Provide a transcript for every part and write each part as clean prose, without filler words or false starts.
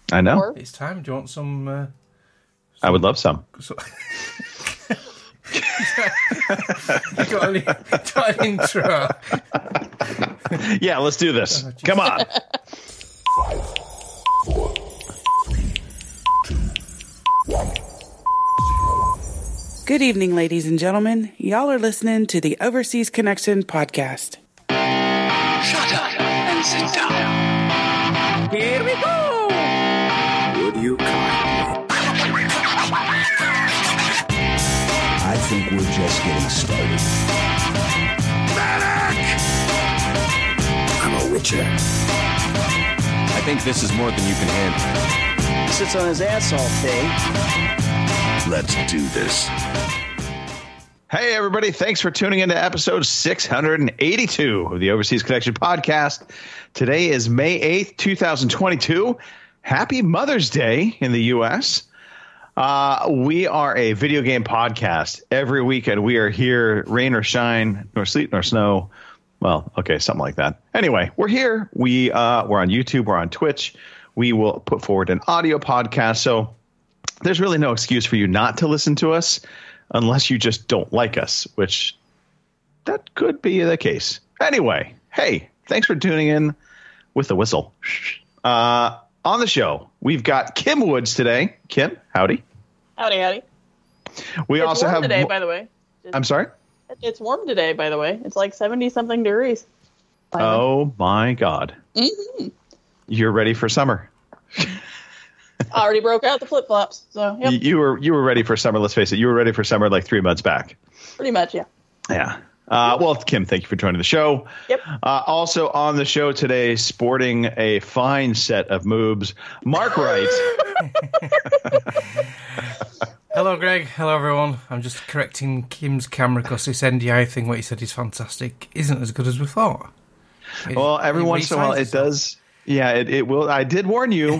I know. Or- It's time. Do you want some? I would love some. You got an intro. Yeah, let's do this. Come on. 5, 4, 3, 2, 1. Good evening, ladies and gentlemen. Y'all are listening to the Overseas Connection podcast. Shut up and sit down. Here we go! Would you kindly? I think we're just getting started. Medic! I'm a witcher. I think this is more than you can handle. Sits on his ass all day. Let's do this. Hey, everybody. Thanks for tuning into episode 682 of the Overseas Connection podcast. Today is May 8th, 2022. Happy Mother's Day in the U.S. We are a video game podcast. Every weekend we are here, rain or shine, nor sleet nor snow. Well, okay, something like that. Anyway, we're here. We're on YouTube. We're on Twitch. We will put forward an audio podcast. So there's really no excuse for you not to listen to us unless you just don't like us, which that could be the case. Anyway, hey, thanks for tuning in with the whistle. On the show, we've got Kim Woods today. Kim, howdy. Howdy, howdy. We It's also warm have today, by the way. I'm sorry? It's warm today, by the way. It's like 70-something degrees. Finally. Oh, my God. Mm-hmm. You're ready for summer. I already broke out the flip-flops, so yep, You were ready for summer. Let's face it. You were ready for summer like 3 months back. pretty much, yeah. Yeah. Well, Kim, thank you for joining the show. Yep. Also on the show today, sporting a fine set of moves, Mark Wright. Hello, Greg. Hello, everyone. I'm just correcting Kim's camera because this NDI thing, what he said is fantastic, isn't as good as we thought. Well, every once in a while it does. Yeah, it will. I did warn you.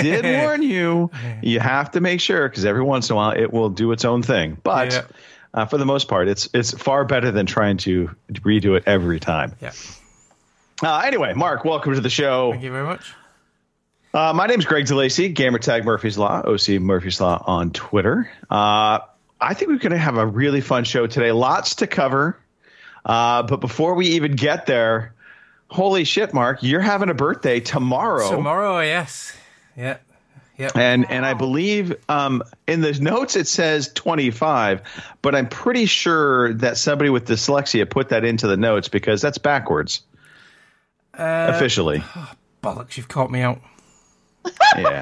You have to make sure because every once in a while it will do its own thing. But for the most part, it's far better than trying to redo it every time. Yeah. Anyway, Mark, welcome to the show. Thank you very much. My name's Greg DeLacy, gamertag Murphy's Law, OC Murphy's Law on Twitter. I think we're going to have a really fun show today. Lots to cover. But before we even get there, holy shit, Mark, you're having a birthday tomorrow. Tomorrow, yes. Yeah. Yep. And I believe in the notes it says 25, but I'm pretty sure that somebody with dyslexia put that into the notes because that's backwards. Officially. Bollocks, you've caught me out. Yeah.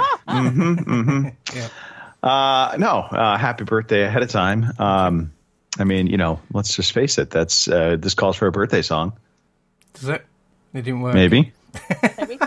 Yeah. Happy birthday ahead of time. I mean, let's just face it. That's this calls for a birthday song. Does it? It didn't work. Maybe. Maybe.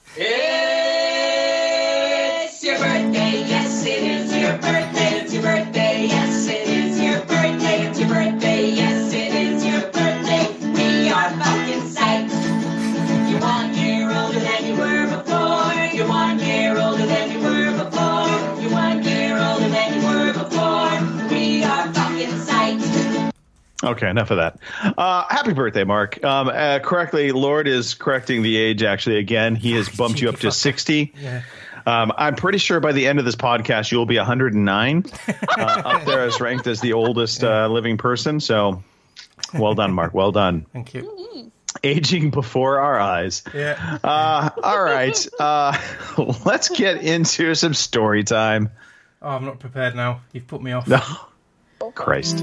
It's your birthday, yes, it is your birthday, it's your birthday, yes, it is your birthday, it's your birthday, yes, it is your birthday. We are fucking psyched. You're 1 year older than you were before. You're 1 year older than you were before. You're 1 year older than you were before. We are fucking psyched. Okay, enough of that. Happy birthday, Mark. Correctly, Lord is correcting the age, actually, again. He has bumped you up to 60. Yeah. I'm pretty sure by the end of this podcast, you'll be 109, up there as ranked as the oldest living person. So well done, Mark. Well done. Thank you. Aging before our eyes. Yeah. All right. Let's get into some story time. Oh, I'm not prepared now. You've put me off. No. Christ.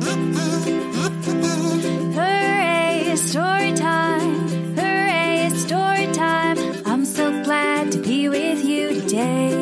Hooray, story time. Hooray, story time. I'm so glad to be with you today.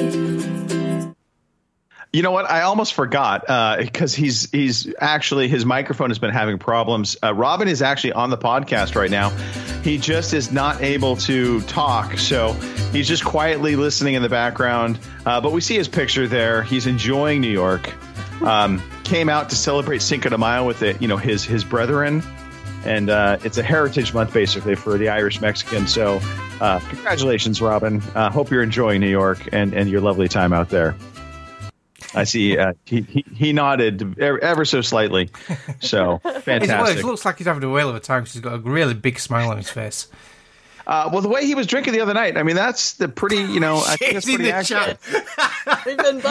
You know what? I almost forgot because he's actually his microphone has been having problems. Robin is actually on the podcast right now. He just is not able to talk, so he's just quietly listening in the background. But we see his picture there. He's enjoying New York. Came out to celebrate Cinco de Mayo with his brethren, and it's a Heritage Month basically for the Irish Mexican. So congratulations, Robin. Hope you're enjoying New York and your lovely time out there. I see he nodded ever so slightly. So fantastic. It looks like he's having a whale of a time because he's got a really big smile on his face. Well, the way he was drinking the other night, I mean, that's the pretty, I think that's It's in pretty the accurate. chat. We've been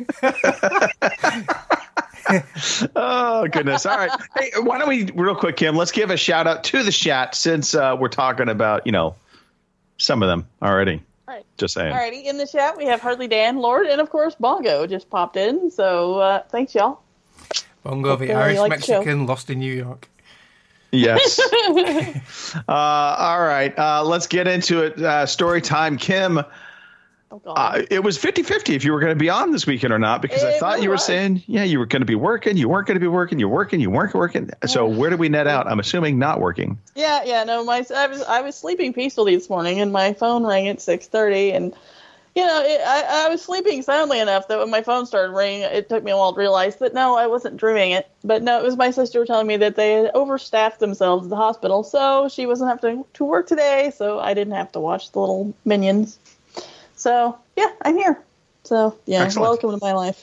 busted. Oh, goodness. All right. Hey, why don't we, real quick, Kim, let's give a shout out to the chat since we're talking about, some of them already. Right. Just saying. Alrighty, in the chat we have Hardly Dan, Lord, and of course Bongo just popped in. So thanks, y'all. Bongo, the Hopefully you Irish like the show. Mexican lost in New York. Yes. All right. Let's get into it. Story time. Kim, Oh, God. it was 50-50 if you were going to be on this weekend or not, because I It thought really you were was. saying, you were going to be working. You weren't going to be working. You weren't working. So where did we net out? I'm assuming not working. Yeah, no, I was sleeping peacefully this morning, and my phone rang at 6:30, and I was sleeping soundly enough that when my phone started ringing, it took me a while to realize that no, I wasn't dreaming it. But no, it was my sister telling me that they had overstaffed themselves at the hospital, so she wasn't having to work today, so I didn't have to watch the little minions. So yeah, I'm here. So yeah, Excellent. welcome to my life.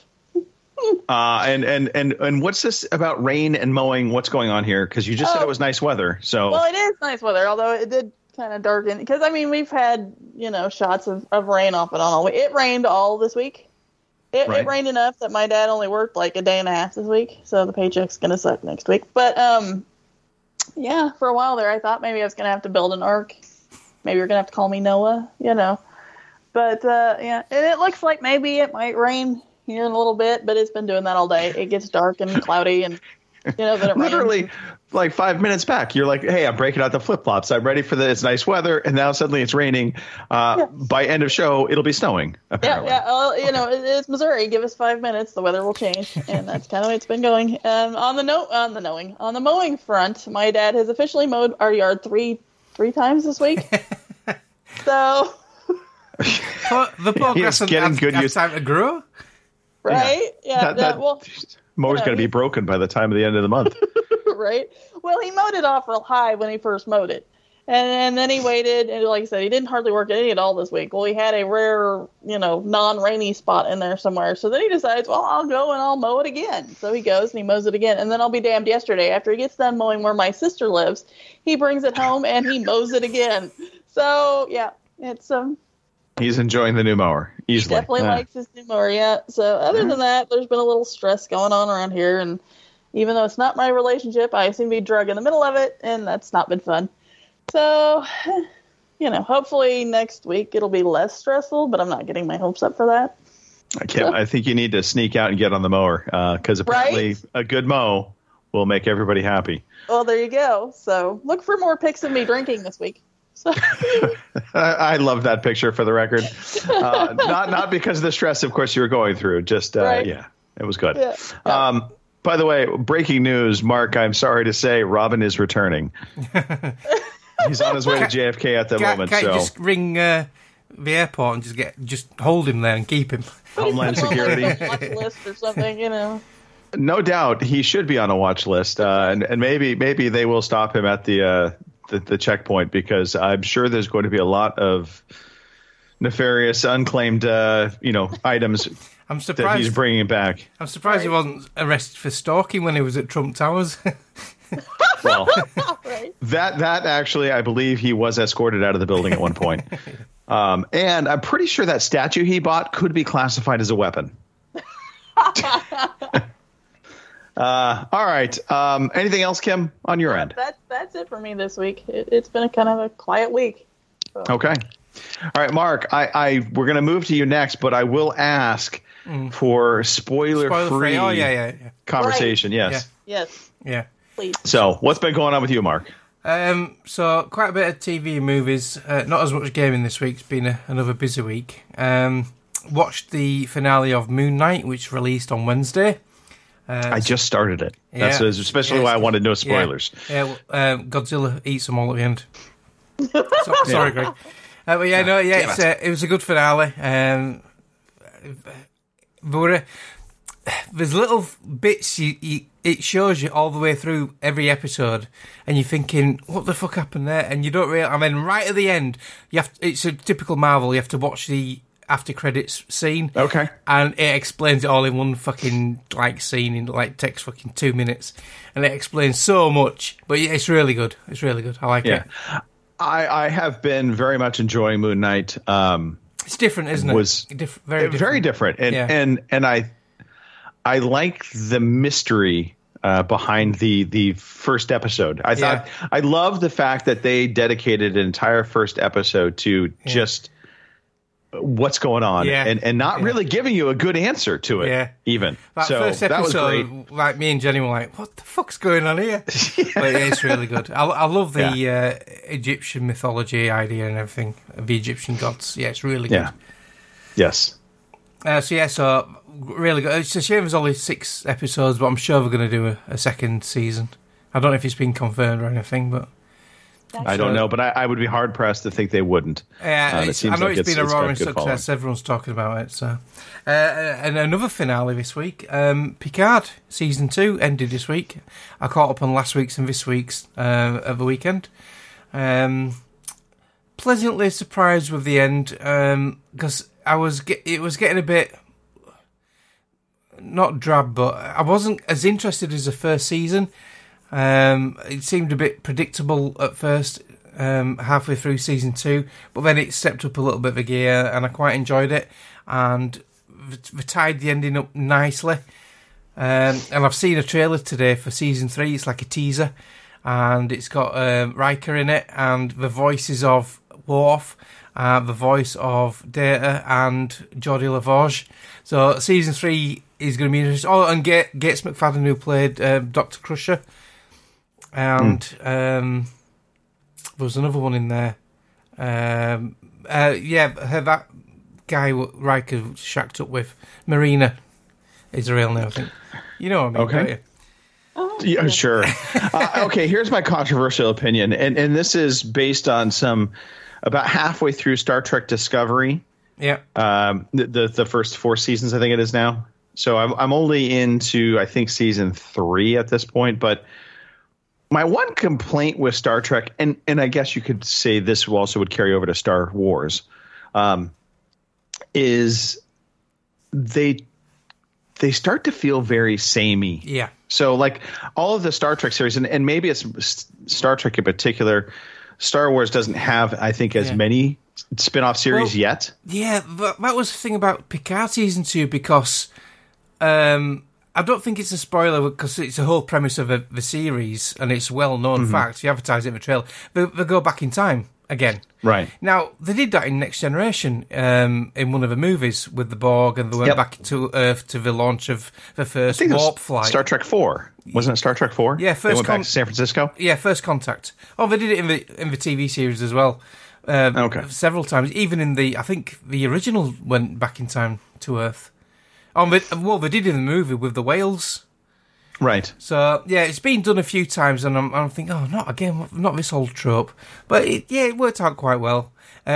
And what's this about rain and mowing? What's going on here? Because you just said it was nice weather. So Well, it is nice weather, although it did kind of darken. Because, I mean, we've had, shots of rain off and on all week. It rained all this week. It rained enough that my dad only worked like a day and a half this week, so the paycheck's going to suck next week. But, yeah, for a while there, I thought maybe I was going to have to build an ark. Maybe you're going to have to call me Noah, But, yeah, and it looks like maybe it might rain here in a little bit, but it's been doing that all day. It gets dark and cloudy, and, then it literally rains. like 5 minutes back, you're like, hey, I'm breaking out the flip-flops. I'm ready for it's nice weather. And now suddenly it's raining. By end of show, it'll be snowing, apparently. Yeah. Well, it's Missouri. Give us 5 minutes, the weather will change, and that's kind of the way it's been going. On the mowing front, my dad has officially mowed our yard three times this week. So, The progress He is getting good have use- time to grow. right? Yeah. Well, mower's going to be broken by the time of the end of the month. right. Well, he mowed it off real high when he first mowed it. And then he waited, and like I said, he didn't hardly work any at all this week. Well, he had a rare, non-rainy spot in there somewhere. So then he decides, well, I'll go and I'll mow it again. So he goes and he mows it again. And then I'll be damned yesterday, after he gets done mowing where my sister lives, he brings it home and he mows it again. So, yeah, it's He's enjoying the new mower easily. He definitely likes his new mower, yeah. So other than that, there's been a little stress going on around here. And even though it's not my relationship, I seem to be drug in the middle of it, and that's not been fun. So, hopefully next week it'll be less stressful, but I'm not getting my hopes up for that. I think you need to sneak out and get on the mower, because apparently a good mow will make everybody happy. Well, there you go. So look for more pics of me drinking this week. So. I love that picture, for the record. Not because of the stress, of course, you were going through. Just, yeah, it was good. Yeah. By the way, breaking news, Mark, I'm sorry to say, Robin is returning. He's on his way to JFK at the moment. Can't So you just ring the airport and just hold him there and keep him? Homeland Security. Watch list or something, No doubt he should be on a watch list, and maybe they will stop him at the checkpoint, because I'm sure there's going to be a lot of nefarious, unclaimed, items. I'm surprised that he's bringing back. I'm surprised he wasn't arrested for stalking when he was at Trump Towers. Well, right. that actually, I believe he was escorted out of the building at one point. And I'm pretty sure that statue he bought could be classified as a weapon. All right. Anything else, Kim, on your end? That's it for me this week. It's been a kind of a quiet week. So. Okay. All right, Mark, we're going to move to you next, but I will ask for spoiler-free conversation. Right. Yes. Yes. Yeah. Please. So what's been going on with you, Mark? So quite a bit of TV and movies, not as much gaming this week. It's been another busy week. Watched the finale of Moon Knight, which released on Wednesday. I just started it. That's especially why I wanted no spoilers. Godzilla eats them all at the end. Sorry, Greg. But it was a good finale. There's little bits it shows you all the way through every episode, and you're thinking, what the fuck happened there? And you don't really. I mean, right at the end, it's a typical Marvel. You have to watch the after credits scene. Okay. And it explains it all in one fucking scene in takes fucking 2 minutes, and it explains so much. But it's really good. It's really good. I like it. I have been very much enjoying Moon Knight. It's different, isn't it? Very different, and I like the mystery behind the first episode. I love the fact that they dedicated an entire first episode to just what's going on and not really giving you a good answer to it even. That first episode, that was great. Like me and Jenny were like, what the fuck's going on here? But it's really good. I love the Egyptian mythology idea and everything of the Egyptian gods. Yeah, it's really good. Yes. So really good. It's a shame there's only 6 episodes, but I'm sure we're going to do a second season. I don't know if it's been confirmed or anything, but I don't know, but I would be hard pressed to think they wouldn't. Yeah, I know it's been a roaring success. Following. Everyone's talking about it. So, and another finale this week. Picard season 2 ended this week. I caught up on last week's and this week's at the weekend. Pleasantly surprised with the end because it was getting a bit not drab, but I wasn't as interested as the first season. It seemed a bit predictable at first, halfway through season 2, but then it stepped up a little bit of a gear, and I quite enjoyed it. And they tied the ending up nicely. And I've seen a trailer today for season 3. It's like a teaser, and it's got Riker in it, and the voices of Worf, the voice of Data, and Geordie LaForge. So season 3 is going to be interesting. Oh, and Gates McFadden, who played Dr. Crusher. And there was another one in there. That guy Riker shacked up with, Marina, is her real name, I think. You know what I mean, don't you? Oh, yeah, sure. Okay, here's my controversial opinion, and this is based on about halfway through Star Trek Discovery. Yeah. The first 4 seasons, I think it is now. So I'm only into, I think, season 3 at this point, but my one complaint with Star Trek, and I guess you could say this also would carry over to Star Wars, is they start to feel very samey. Yeah. So like all of the Star Trek series, and maybe it's Star Trek in particular, Star Wars doesn't have, I think, as many spin-off series yet. Yeah, that was the thing about Picard season 2, because I don't think it's a spoiler because it's the whole premise of the series and it's well-known fact. You advertise it in the trailer. They go back in time again. Right. Now, they did that in Next Generation in one of the movies with the Borg, and they went back to Earth to the launch of the first warp flight. Star Trek 4. Wasn't it Star Trek 4? Yeah, they went back to San Francisco? Yeah, First Contact. Oh, they did it in the TV series as well. Several times. Even in I think the original went back in time to Earth. Oh, they did in the movie with the whales. Right. So, yeah, it's been done a few times, and I'm thinking, oh, not again, not this old trope. But, it worked out quite well.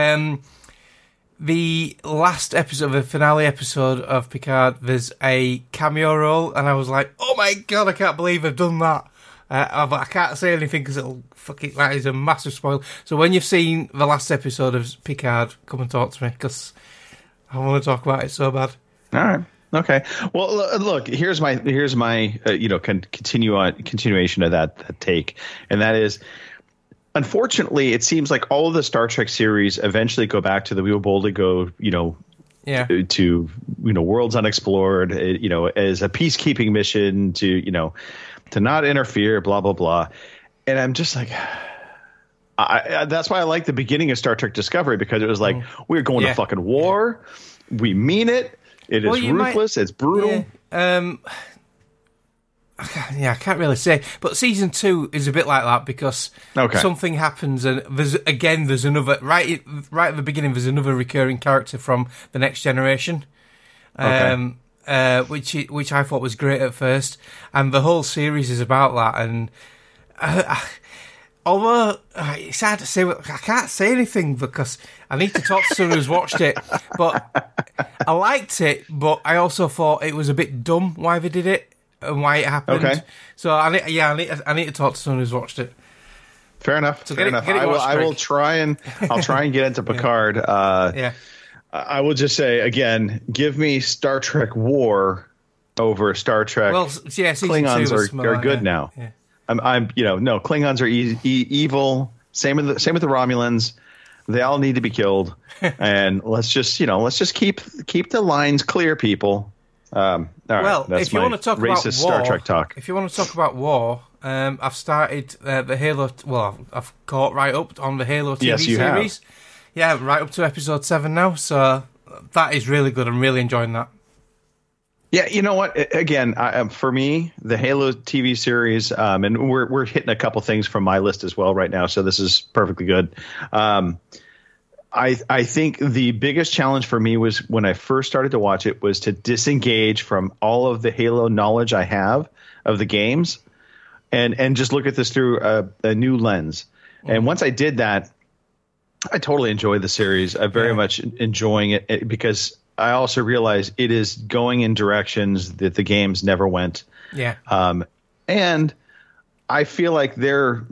The last episode, the finale episode of Picard, there's a cameo role, and I was like, oh my God, I can't believe I've done that. But I can't say anything because that is a massive spoil. So when you've seen the last episode of Picard, come and talk to me, because I want to talk about it so bad. All right. Okay. Well, look. Here's my continuation of that take, and that is, unfortunately, it seems like all of the Star Trek series eventually go back to we will boldly go, to worlds unexplored, as a peacekeeping mission to not interfere, blah blah blah, and I'm just like. That's why I like the beginning of Star Trek Discovery, because it was like we're going to fucking war, we mean it. It is ruthless. It's brutal. Yeah. I can't really say. But season 2 is a bit like that, because something happens, and there's another right at the beginning. There's another recurring character from the Next Generation, which I thought was great at first, and the whole series is about that. And although it's hard to say, I can't say anything because I need to talk to someone who's watched it. But I liked it, but I also thought it was a bit dumb why they did it and why it happened. Okay. So I need to talk to someone who's watched it. Fair enough. So fair enough. I will try and get into Picard. I will just say again, give me Star Trek War over Star Trek. Well, yeah, Klingons are good now. Yeah. Klingons are evil. Same with the Romulans. They all need to be killed, and let's just keep the lines clear, people. All right, well, that's if you want to talk about war, Star Trek talk. If you want to talk about war, I've started the Halo. Well, I've caught right up on the Halo TV yes, you series. Have. Yeah, right up to episode 7 now. So that is really good. I'm really enjoying that. Yeah, you know what? Again, for me, the Halo TV series, and we're hitting a couple things from my list as well right now, so this is perfectly good. I think the biggest challenge for me was when I first started to watch it was to disengage from all of the Halo knowledge I have of the games, and just look at this through a new lens. Mm-hmm. And once I did that, I totally enjoyed the series. I'm very much enjoying it because I also realize it is going in directions that the games never went. Yeah. And I feel like they're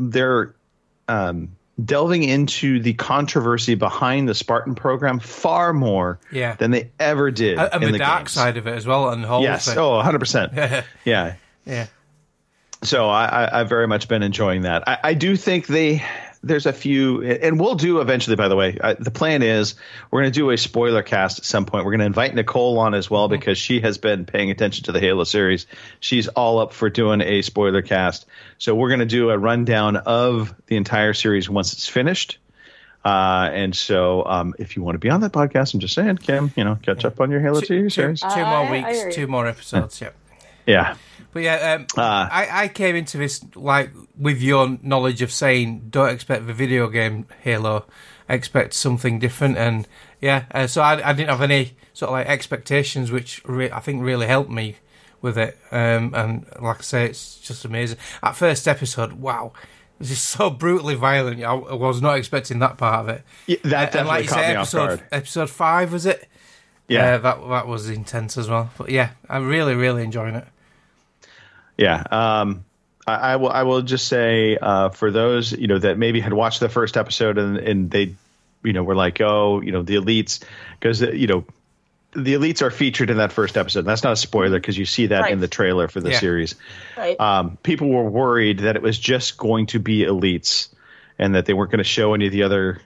delving into the controversy behind the Spartan program far more than they ever did. And in the dark games. side of it as well. And the whole yes. thing. Oh, 100%. Yeah. Yeah. So I've very much been enjoying that. I do think there's a few, and we'll do eventually, by the way. The plan is we're going to do a spoiler cast at some point. We're going to invite Nicole on as well because she has been paying attention to the Halo series. She's all up for doing a spoiler cast. So we're going to do a rundown of the entire series once it's finished. And so if you want to be on that podcast, I'm just saying, Kim, catch up on your Halo TV series. 2 more weeks, 2 more episodes, Yeah. But yeah, I came into this like with your knowledge of saying don't expect the video game Halo, expect something different, and so I didn't have any sort of like expectations, which I think really helped me with it. And like I say, it's just amazing. That first episode, wow, it was just so brutally violent. I was not expecting that part of it. Yeah, that definitely like caught me off guard. Episode 5 was it? Yeah, that was intense as well. But yeah, I'm really, really enjoying it. Yeah, I will just say for those that maybe had watched the first episode and they were like, oh, the elites, because the elites are featured in that first episode. That's not a spoiler because you see that in the trailer for the series. Right. People were worried that it was just going to be elites and that they weren't going to show any of the other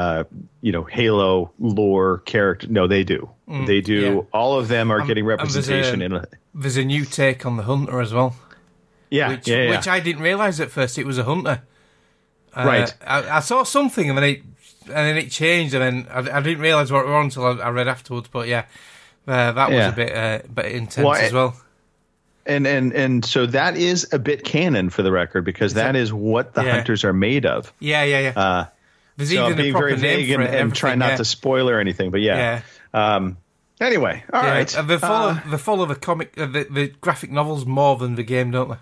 Halo lore character. No, they do. They do. Yeah. All of them are getting representation. There's a new take on the Hunter as well. Yeah, which I didn't realise at first it was a Hunter. Right. I saw something and then it changed and then I didn't realise what it was until I read afterwards. But that was a bit intense as well. And so that is a bit canon for the record because that is what the Hunters are made of. Yeah. There's so even being a proper very vague name for it and trying not to spoil or anything, but anyway, all right. They follow the comic, the graphic novels more than the game, don't they?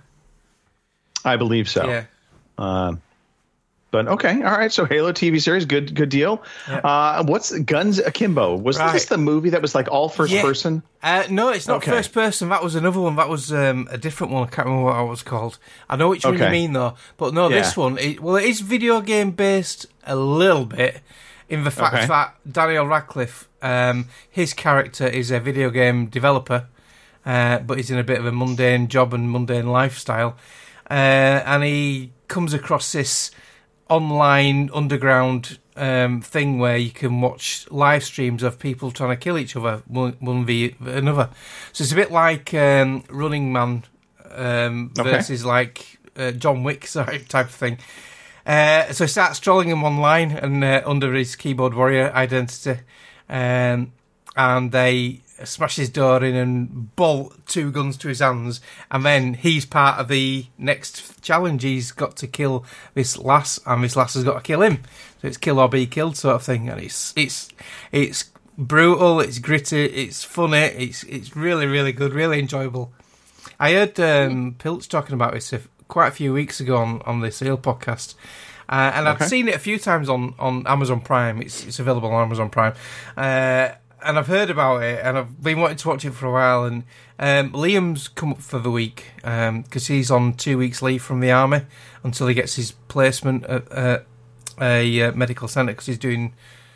I believe so. Yeah. But okay, all right. So Halo TV series, good deal. Yeah. What's Guns Akimbo? Was this the movie that was like all first person? No, it's not first person. That was another one. That was a different one. I can't remember what it was called. I know which one you mean though. But no, this one. It is video game based a little bit in the fact that Daniel Radcliffe, his character is a video game developer, but he's in a bit of a mundane job and mundane lifestyle, and he comes across this online underground thing where you can watch live streams of people trying to kill each other one v another. So it's a bit like Running Man versus like John Wick type of thing. So he starts trolling him online and under his keyboard warrior identity, and they smash his door in and bolt 2 guns to his hands, and then he's part of the next challenge. He's got to kill this lass, and this lass has got to kill him. So it's kill or be killed sort of thing, and it's brutal, it's gritty, it's funny, it's really, really good, really enjoyable. I heard Pilch talking about this quite a few weeks ago on the Seal podcast, and I've seen it a few times on Amazon Prime. It's available on Amazon Prime. And I've heard about it, and I've been wanting to watch it for a while. And Liam's come up for the week because he's on 2 weeks leave from the army until he gets his placement at a medical centre because he's doing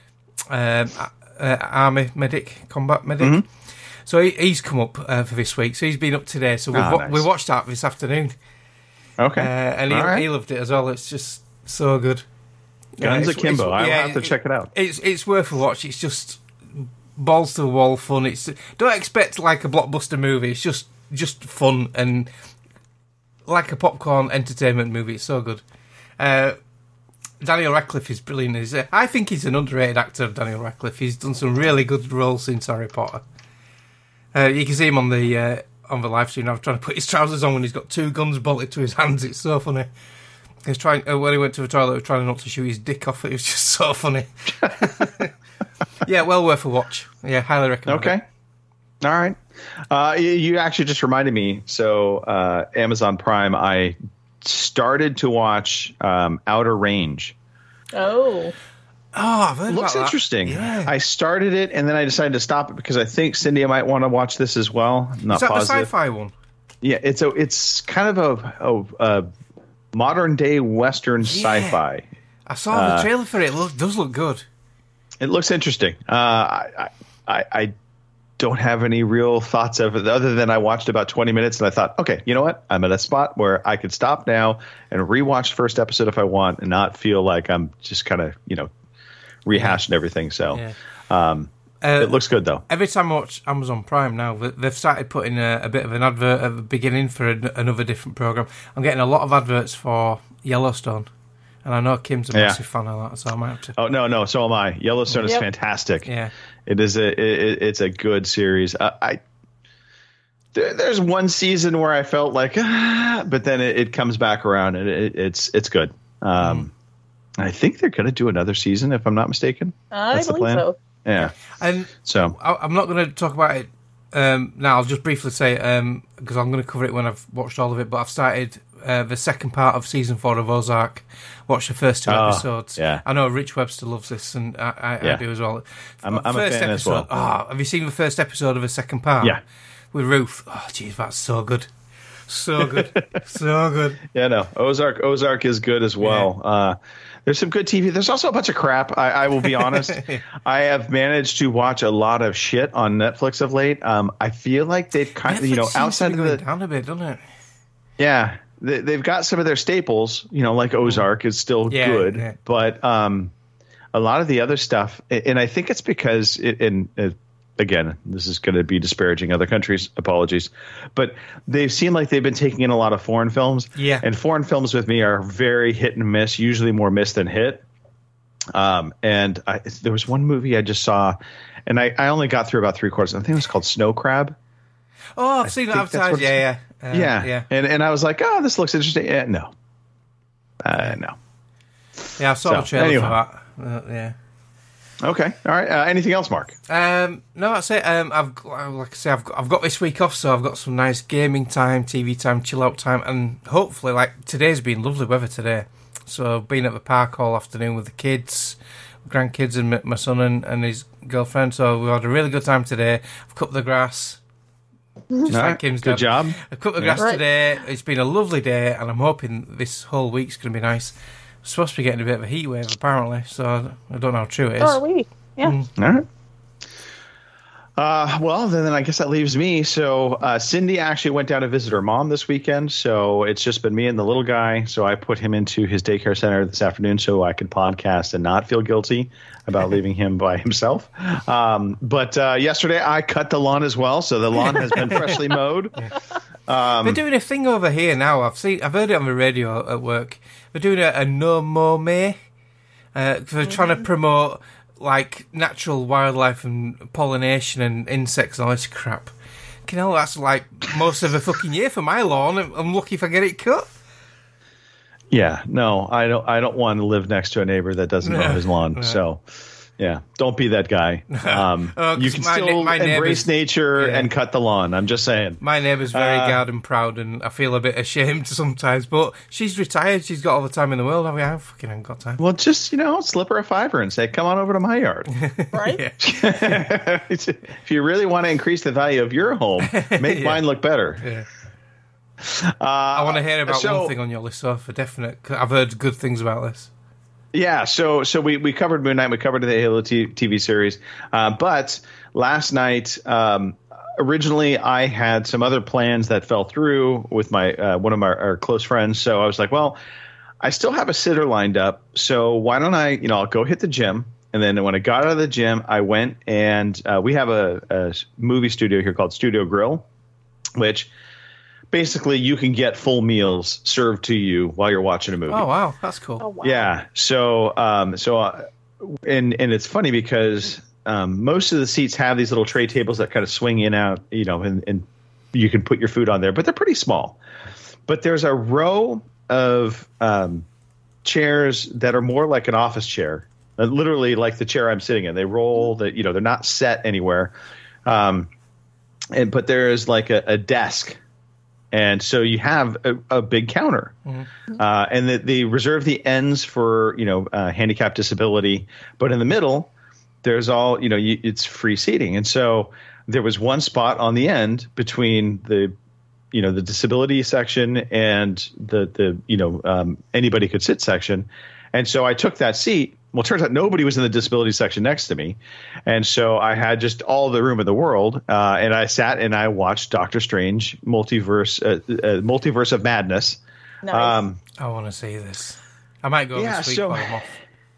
army medic, combat medic. Mm-hmm. So he's come up for this week. So he's been up today. So we watched that this afternoon. Okay, and he loved it as well. It's just so good. Guns Akimbo. I'll have to check it out. It's worth a watch. It's just balls to the wall fun. Don't expect like a blockbuster movie. It's just fun and like a popcorn entertainment movie. It's so good. Daniel Radcliffe is brilliant. I think he's an underrated actor, Daniel Radcliffe. He's done some really good roles since Harry Potter. You can see him on the live stream. I was trying to put his trousers on when he's got 2 guns bolted to his hands. It's so funny. He's trying when he went to the toilet, he was trying not to shoot his dick off. It was just so funny. Yeah, well worth a watch. Yeah, highly recommend. Okay. All right. You actually just reminded me. So Amazon Prime, I started to watch Outer Range. Oh, I've heard looks about interesting. That. Yeah. I started it and then I decided to stop it because I think Cindy might want to watch this as well. Not Is that positive. the sci-fi one? Yeah, it's kind of a modern day Western sci-fi. I saw the trailer for it. It does look good. It looks interesting. I don't have any real thoughts of it other than I watched about 20 minutes and I thought, okay, you know what? I'm at a spot where I could stop now and rewatch the first episode if I want and not feel like I'm just kind of, rehashing everything. So it looks good, though. Every time I watch Amazon Prime now, they've started putting a bit of an advert at the beginning for another different program. I'm getting a lot of adverts for Yellowstone. And I know Kim's a massive fan of that, so I might have to. Oh no, so am I. Yellowstone is fantastic. Yeah, it is it's a good series. There's one season where I felt like, but then it comes back around and it's good. I think they're going to do another season, if I'm not mistaken. That's believe the plan. So. Yeah, and so I'm not going to talk about it now. I'll just briefly say because I'm going to cover it when I've watched all of it. But I've started the second part of season 4 of Ozark. Watched the first 2 episodes. Yeah. I know Rich Webster loves this, and I do as well. I'm a fan as well. Have you seen the first episode of the second part? Yeah. With Ruth. Oh, geez, that's so good. So good. So good. Yeah, no. Ozark is good as well. Yeah. There's some good TV. There's also a bunch of crap. I will be honest. I have managed to watch a lot of shit on Netflix of late. I feel like they've kind of, outside of the down a bit, doesn't it? Yeah. They've got some of their staples, like Ozark is still good, but a lot of the other stuff, and I think it's because, again, this is going to be disparaging other countries, apologies, but they seem like they've been taking in a lot of foreign films, and foreign films with me are very hit and miss, usually more miss than hit. And there was one movie I just saw, and I only got through about 3/4. I think it was called Snow Crab. Oh, I've seen that advertised. Yeah. And I was like, oh, this looks interesting. No. Yeah, I saw the trailer for that. Okay. All right. Anything else, Mark? No, that's it. I've got this week off, so I've got some nice gaming time, TV time, chill out time, and hopefully, today's been lovely weather today. So I've been at the park all afternoon with the kids, grandkids, and my son and his girlfriend. So we had a really good time today. I've cut the grass. Just like Kim's good job. I cut the grass today. It's been a lovely day, and I'm hoping this whole week's going to be nice. We're supposed to be getting a bit of a heat wave, apparently, so I don't know how true it is. So are we. Yeah. All right. Well, then I guess that leaves me. So Cindy actually went down to visit her mom this weekend, so it's just been me and the little guy. So I put him into his daycare center this afternoon so I could podcast and not feel guilty about leaving him by himself. But yesterday I cut the lawn as well, so the lawn has been freshly mowed. They're doing a thing over here now. I've heard it on the radio at work. They're doing a no mow May. They're trying to promote natural wildlife and pollination and insects and all this crap. That's most of the fucking year for my lawn. I'm lucky if I get it cut. Yeah, no, I don't want to live next to a neighbor that doesn't mow his lawn. No. So, yeah, don't be that guy. You can still embrace nature and cut the lawn. I'm just saying. My neighbour's very garden proud, and I feel a bit ashamed sometimes. But she's retired. She's got all the time in the world. I fucking haven't got time. Well, just slip her a $5 and say, "Come on over to my yard." Right. If you really want to increase the value of your home, make mine look better. Yeah. I want to hear about one thing on your list, so for definite. I've heard good things about this. Yeah, so we covered Moon Knight, we covered the Halo TV series, but last night, originally I had some other plans that fell through with my one of our close friends. So I was like, well, I still have a sitter lined up. So why don't I, I'll go hit the gym. And then when I got out of the gym, I went and we have a movie studio here called Studio Grill, which basically you can get full meals served to you while you're watching a movie. Oh, wow. That's cool. Oh, wow. Yeah. So, and it's funny because most of the seats have these little tray tables that kind of swing in out, and you can put your food on there, but they're pretty small. But there's a row of chairs that are more like an office chair, literally like the chair I'm sitting in. They roll that, they're not set anywhere. But there is like a desk. And so you have a big counter, and they reserve the ends for, handicap, disability. But in the middle, there's all, it's free seating. And so there was one spot on the end between the disability section and the anybody could sit section. And so I took that seat. Well, it turns out nobody was in the disability section next to me. And so I had just all the room in the world. And I sat and I watched Doctor Strange Multiverse of Madness. Nice. I want to see this. I might go this week while I'm off.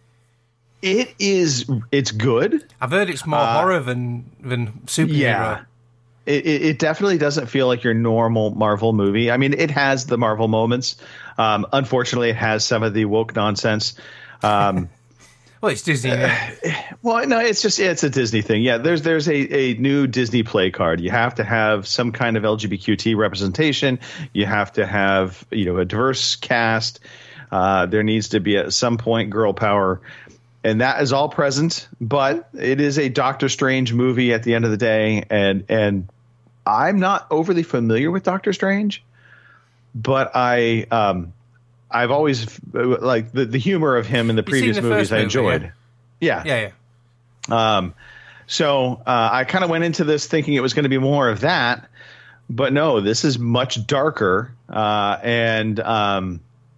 It's good. I've heard it's more horror than superhero. Yeah. It definitely doesn't feel like your normal Marvel movie. I mean, it has the Marvel moments. Unfortunately, it has some of the woke nonsense. Well, it's Disney. Well, no, it's a Disney thing. Yeah, there's a new Disney play card. You have to have some kind of LGBTQ representation. You have to have a diverse cast. There needs to be at some point girl power, and that is all present. But it is a Doctor Strange movie at the end of the day, and I'm not overly familiar with Doctor Strange, but I've always like the humor of him in the previous movies. I enjoyed. Yeah. So I kind of went into this thinking it was going to be more of that, but no, this is much darker. And I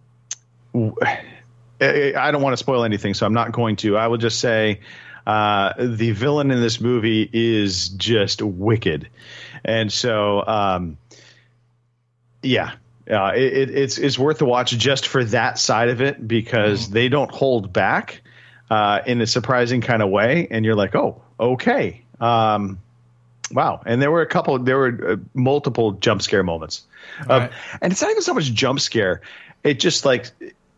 don't want to spoil anything, so I'm not going to. I will just say the villain in this movie is just wicked, and so it's worth the watch just for that side of it, because they don't hold back in a surprising kind of way. And you're like, oh, okay. Wow. And there were multiple jump scare moments. Right. And it's not even so much jump scare. It just like,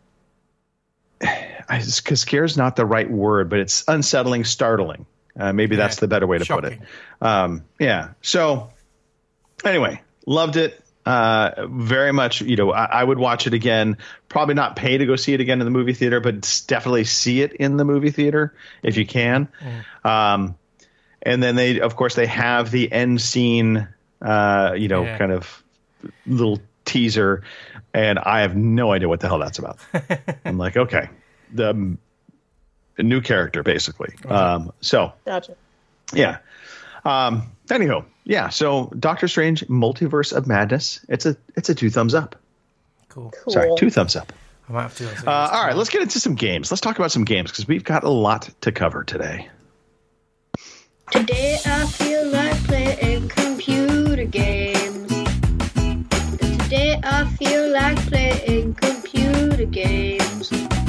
because scare is not the right word, but it's unsettling, startling. Maybe that's the better way to put it. So anyway, loved it. Very much, I would watch it again. Probably not pay to go see it again in the movie theater, but definitely see it in the movie theater if you can. And then they have the end scene, kind of little teaser, and I have no idea what the hell that's about. I'm like, okay, the new character basically. So gotcha. Yeah. Anyhow, yeah. So Doctor Strange, Multiverse of Madness. It's a 2 thumbs up. Cool. Sorry, 2 thumbs up. I might have to. All right, let's get into some games. Let's talk about some games because we've got a lot to cover today. Today I feel like playing computer games. Today I feel like playing computer games.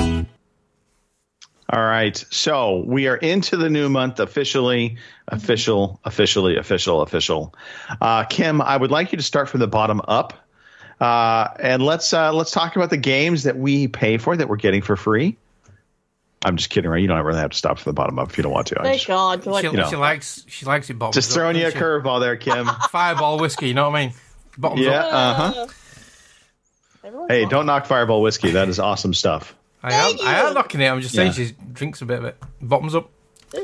All right, so we are into the new month officially. Kim, I would like you to start from the bottom up, and let's talk about the games that we pay for that we're getting for free. I'm just kidding, right? You don't really have to stop from the bottom up if you don't want to. Thank God. She likes it bottom. Just throwing you a curveball there, Kim. Fireball whiskey, you know what I mean? Bottoms up. Hey, don't knock Fireball whiskey. That is awesome stuff. I am knocking it. I'm just saying she drinks a bit of it. Bottoms up.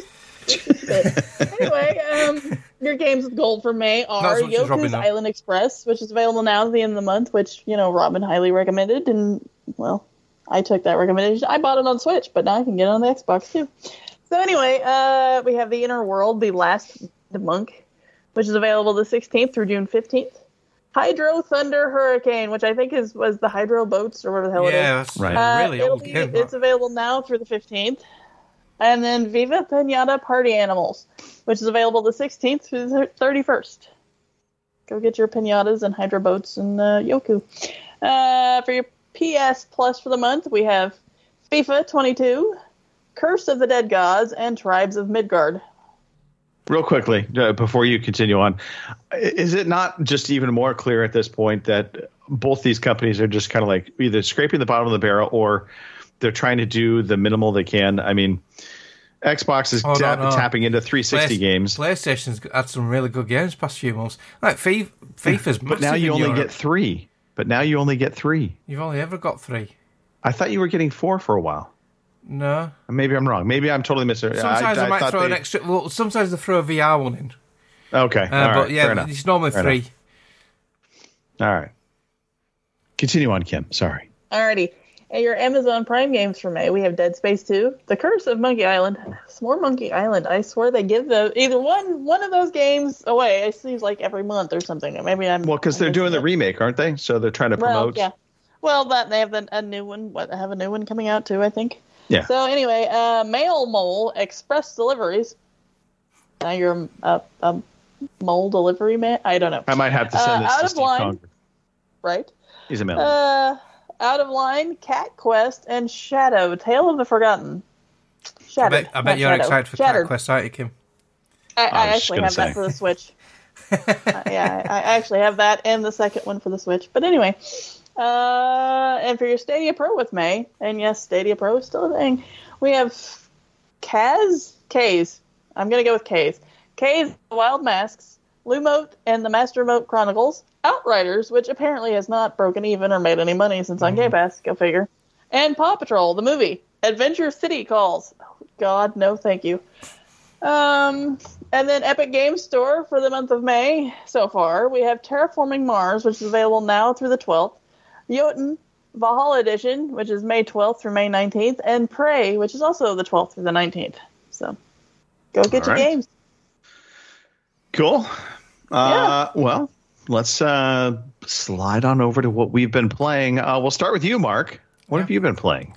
Anyway, your games with gold for May are Yoku's Island Express, which is available now at the end of the month, which, Robin highly recommended. And, well, I took that recommendation. I bought it on Switch, but now I can get it on the Xbox, too. So anyway, we have The Inner World, The Monk, which is available the 16th through June 15th. Hydro Thunder Hurricane, which I think was the Hydro Boats or whatever the hell it is. Yeah, that's right. Really old game. It's available now through the 15th. And then Viva Pinata Party Animals, which is available the 16th through the 31st. Go get your pinatas and hydro boats and Yoku. For your PS Plus for the month, we have FIFA 22, Curse of the Dead Gods, and Tribes of Midgard. Real quickly, before you continue on, is it not just even more clear at this point that both these companies are just kind of like either scraping the bottom of the barrel or they're trying to do the minimal they can? I mean, Xbox is tapping into 360 games. PlayStation's had some really good games past few months. Like FIFA's but now you only get 3. You've only ever got 3. I thought you were getting 4 for a while. No. Maybe I'm wrong. Maybe I'm totally missing it. Sometimes I might throw an extra... Well, sometimes they throw a VR one in. Okay. But yeah, it's normally 3. All right. Continue on, Kim. Sorry. Alrighty. At your Amazon Prime games for May, we have Dead Space 2, The Curse of Monkey Island, some more Monkey Island. I swear they give either one of those games away. It seems like every month or something. Maybe I'm... Well, because they're doing the remake, aren't they? So they're trying to promote... Well, yeah. Well, they have a new one. They have a new one coming out, too, I think. Yeah. So anyway, Mail Mole Express Deliveries. Now you're a mole delivery man? I don't know. I might have to send this to Steve Conger. Right? He's a mail. Out of Line, Cat Quest, and Shadow, Tale of the Forgotten. I bet you're excited for Cat Quest, aren't you, Kim? I actually have that for the Switch. Yeah, I actually have that and the second one for the Switch. But anyway... and for your Stadia Pro with May, and yes, Stadia Pro is still a thing, we have K's. I'm going to go with K's. K's, Wild Masks, Lumote and the Master Remote Chronicles, Outriders, which apparently has not broken even or made any money since on Game Pass, go figure, and Paw Patrol, the movie. Adventure City Calls. Oh, God, no thank you. And then Epic Games Store for the month of May so far, we have Terraforming Mars, which is available now through the 12th. Jotun Valhalla Edition, which is May 12th through May 19th, and Prey, which is also the 12th through the 19th. So, go get your games. Cool. Well, let's slide on over to what we've been playing. We'll start with you, Mark. What have you been playing?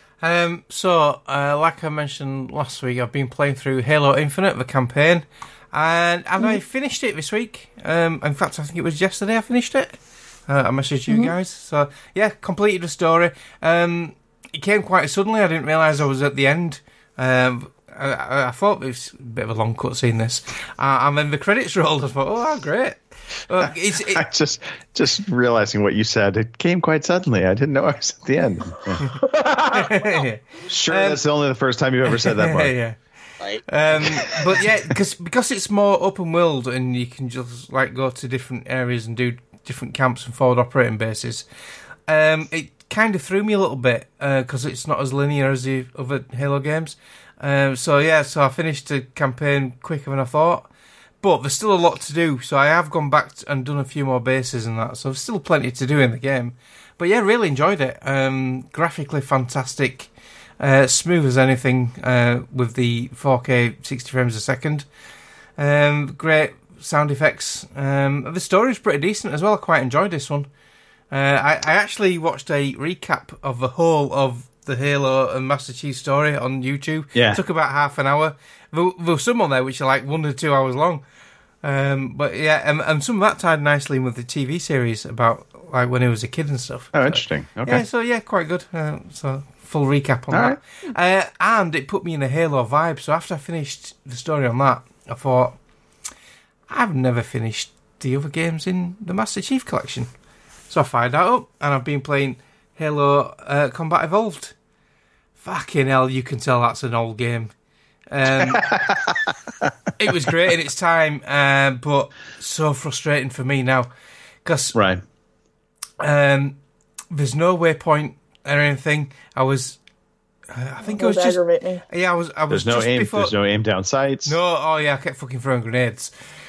So, like I mentioned last week, I've been playing through Halo Infinite, the campaign, and I finished it this week. In fact, I think it was yesterday I finished it. I messaged you guys. So, yeah, completed the story. It came quite suddenly. I didn't realise I was at the end. I thought it was a bit of a long cutscene, this. And then the credits rolled. I thought, oh, great. I just realising what you said. It came quite suddenly. I didn't know I was at the end. Yeah. Sure, that's only the first time you've ever said that, Mark. Yeah. But yeah, because it's more open world and you can just like go to different areas and do different camps and forward operating bases, it kind of threw me a little bit because it's not as linear as the other Halo games. So I finished the campaign quicker than I thought, but there's still a lot to do. So I have gone back and done a few more bases and that. So there's still plenty to do in the game. But yeah, really enjoyed it. Graphically fantastic, smooth as anything with the 4K 60 frames a second. Great sound effects. The story's pretty decent as well. I quite enjoyed this one. I actually watched a recap of the whole of the Halo and Master Chief story on YouTube. Yeah. It took about half an hour. There was some on there which are like 1 to 2 hours long. But yeah, and some of that tied nicely in with the TV series about like when he was a kid and stuff. Oh, interesting. Okay. Yeah, so yeah, quite good. So full recap on that. Right. And it put me in a Halo vibe. So after I finished the story on that, I thought, I've never finished the other games in the Master Chief collection. So I fired that up, and I've been playing Halo Combat Evolved. Fucking hell, you can tell that's an old game. It was great in its time, but so frustrating for me now. Because there's no waypoint or anything. I think it was just... Me. Yeah, I was there's no just aim. before... There's no aim down sights. No, I kept fucking throwing grenades.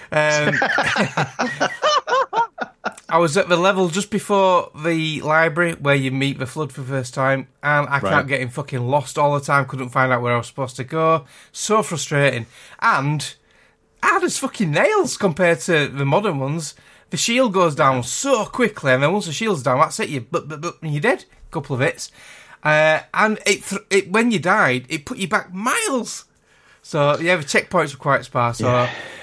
I was at the level just before the library where you meet the Flood for the first time, and I kept getting fucking lost all the time, couldn't find out where I was supposed to go. So frustrating. And hard as fucking nails compared to the modern ones. The shield goes down so quickly, and then once the shield's down, that's it, and you're dead. A couple of hits. And it when you died, it put you back miles. So, yeah, the checkpoints were quite sparse. So,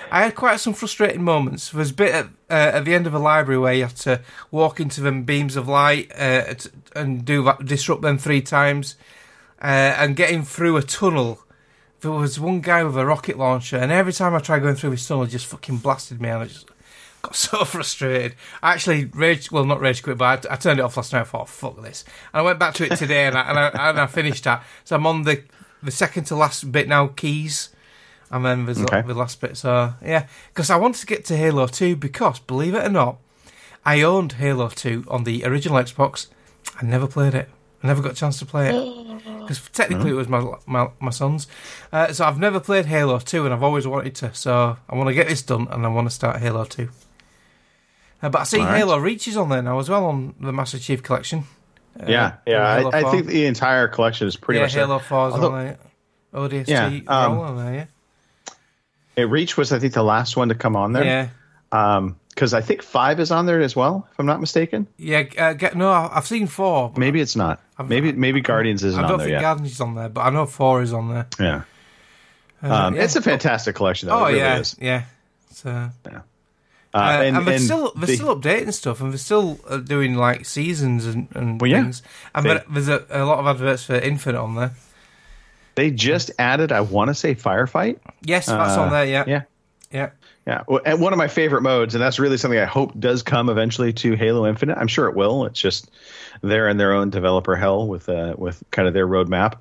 I had quite some frustrating moments. There was a bit at the end of a library where you have to walk into them beams of light and disrupt them 3 times, and getting through a tunnel. There was one guy with a rocket launcher, and every time I tried going through his tunnel, he just fucking blasted me, and I just got so frustrated. I actually not rage quit, but I turned it off last night. I thought, fuck this. And I went back to it today, and I finished that. So I'm on the second to last bit now, keys. And then there's the last bit. So, yeah. Because I wanted to get to Halo 2 because, believe it or not, I owned Halo 2 on the original Xbox. I never played it. I never got a chance to play it. Because technically it was my son's. So I've never played Halo 2 and I've always wanted to. So I want to get this done and I want to start Halo 2. But I see Halo Reach is on there now as well on the Master Chief Collection. I think the entire collection is pretty much Halo 4 is on there. ODST on there, yeah. Reach was, I think, the last one to come on there. Yeah. Because I think 5 is on there as well, if I'm not mistaken. Yeah, no, I've seen 4. Maybe it's not. Maybe Guardians isn't on there yet. I don't think Guardians is on there, but I know 4 is on there. Yeah. It's a fantastic collection, though. It really is. Yeah. So, and they're still updating stuff, and they're still doing like seasons and things. And there's a lot of adverts for Infinite on there. They just added, I want to say, Firefight. Yes, that's on there. Yeah. Yeah. And one of my favorite modes, and that's really something I hope does come eventually to Halo Infinite. I'm sure it will. It's just they're in their own developer hell with kind of their roadmap.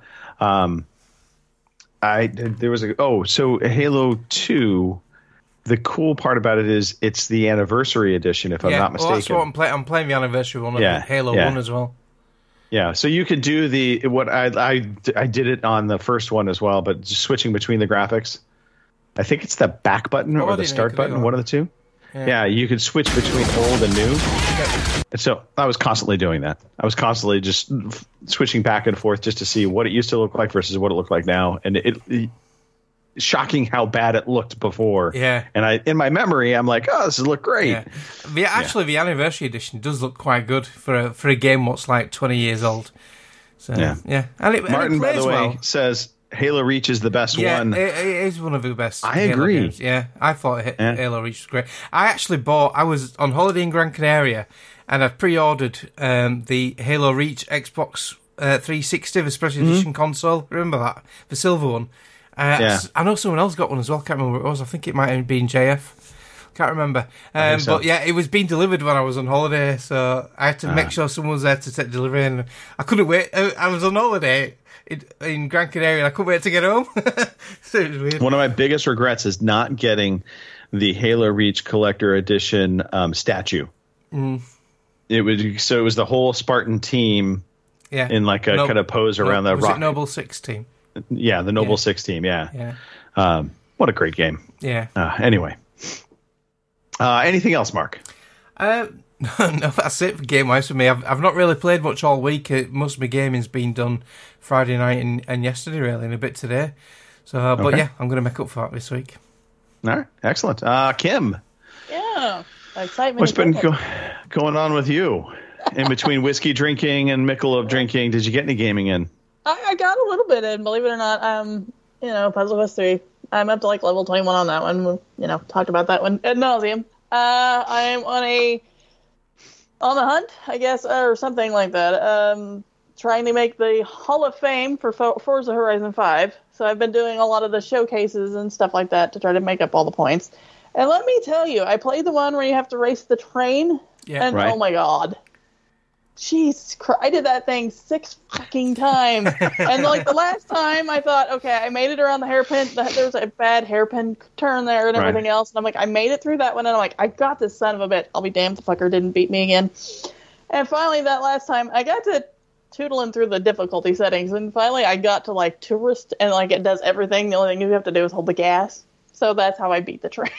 So Halo 2. The cool part about it is it's the anniversary edition, if I'm not mistaken. That's what I'm playing. I'm playing the anniversary one of Halo 1 as well. Yeah, so you could do I did it on the first one as well, but just switching between the graphics. I think it's the back button or the start button, one of the two. Yeah, you could switch between old and new. And so I was constantly doing that. I was constantly just switching back and forth just to see what it used to look like versus what it looked like now. And it shocking how bad it looked before. Yeah. And in my memory, I'm like, oh, this will look great. Yeah. The anniversary edition does look quite good for a game what's like 20 years old. So, yeah. And Martin, by the way, well. says Halo Reach is the best one. It is one of the best. I agree. Games. Yeah, I thought Halo Reach was great. I was on holiday in Gran Canaria, and I pre-ordered the Halo Reach Xbox 360, the special edition console. Remember that? The silver one. I know someone else got one as well. Can't remember what it was. I think it might have been JF. Can't remember. But yeah, it was being delivered when I was on holiday, so I had to make sure someone was there to take delivery, and I couldn't wait. I was on holiday in Gran Canaria, and I couldn't wait to get home. So it was weird. One of my biggest regrets is not getting the Halo Reach Collector Edition statue. It was the whole Spartan team in like a kind of pose around the rock. Was it Noble 6 team? Yeah, the Noble 6 team, yeah. What a great game. Yeah. Anyway. Anything else, Mark? No, that's it for game-wise for me. I've not really played much all week. Most of my gaming's been done Friday night and yesterday, really, and a bit today. So, but yeah, I'm going to make up for that this week. All right, excellent. Kim? Yeah, excitement. What's been going on with you? In between whiskey drinking and Michelob drinking, did you get any gaming in? I got a little bit in, believe it or not. Puzzle Quest 3. I'm up to like level 21 on that one. Talked about that one ad nauseum. I'm on the hunt, I guess, or something like that. Trying to make the Hall of Fame for Forza Horizon 5. So I've been doing a lot of the showcases and stuff like that to try to make up all the points. And let me tell you, I played the one where you have to race the train. Yeah, and oh my god. Jesus Christ, I did that thing 6 fucking times. And like the last time I thought, okay, I made it around the hairpin. There was a bad hairpin turn there and everything else. And I'm like, I made it through that one. And I'm like, I got this son of a bitch. I'll be damned the fucker didn't beat me again. And finally that last time I got to tootling through the difficulty settings. And finally I got to like tourist and like it does everything. The only thing you have to do is hold the gas. So that's how I beat the train.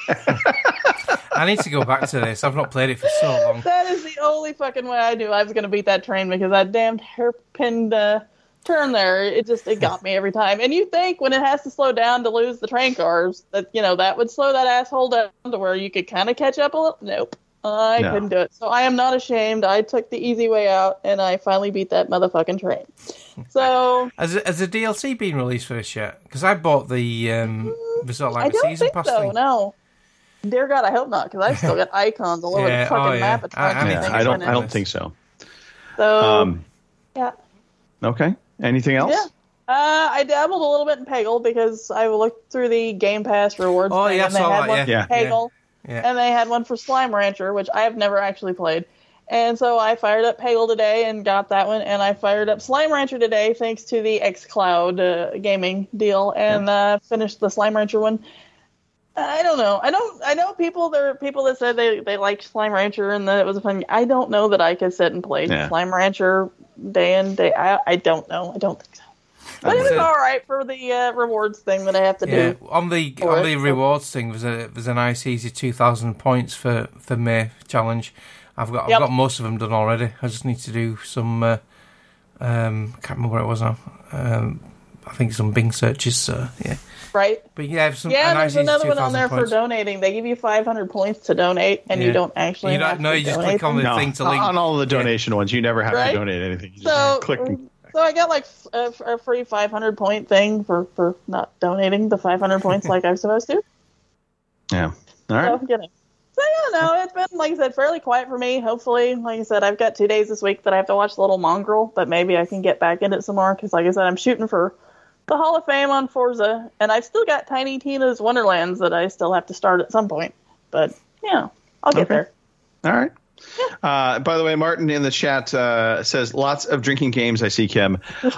I need to go back to this. I've not played it for so long. That is the only fucking way I knew I was going to beat that train because that damned hairpin turn there, it got me every time. And you think when it has to slow down to lose the train cars that, that would slow that asshole down to where you could kind of catch up a little? Nope. I couldn't do it. So I am not ashamed. I took the easy way out and I finally beat that motherfucking train. So has the DLC been released for this yet? Because I bought the sort of like the season pass thing. No. Dear God, I hope not, because I've still got icons all over the fucking map. I don't think so. So, yeah. Okay. Anything else? Yeah. I dabbled a little bit in Peggle because I looked through the Game Pass rewards thing, and they had one for Peggle, and they had one for Slime Rancher, which I have never actually played. And so I fired up Peggle today and got that one, and I fired up Slime Rancher today thanks to the xCloud gaming deal, and finished the Slime Rancher one. I don't know. I know people. There are people that said they liked Slime Rancher and that it was a fun. I don't know that I could sit and play Slime Rancher day in day. I don't know. I don't think so. But it was all right for the rewards thing that I have to do. On the rewards thing, there's a nice easy 2,000 points for May challenge. I've got most of them done already. I just need to do some. Can't remember what it was now. I think some Bing searches. So yeah. Right. But yeah, there's another one on there for donating. They give you 500 points to donate, and you don't actually. You just click on the thing to link. On all the donation ones, you never have to donate anything. You just click. So I got like a free 500 point thing for not donating the 500 points like I'm supposed to. Yeah. All right. So, it's been, like I said, fairly quiet for me. Hopefully, like I said, I've got 2 days this week that I have to watch Little Mongrel, but maybe I can get back into it some more because, like I said, I'm shooting for the Hall of Fame on Forza, and I've still got Tiny Tina's Wonderlands that I still have to start at some point. But, I'll get there. All right. By the way, Martin in the chat says, lots of drinking games, I see, Kim.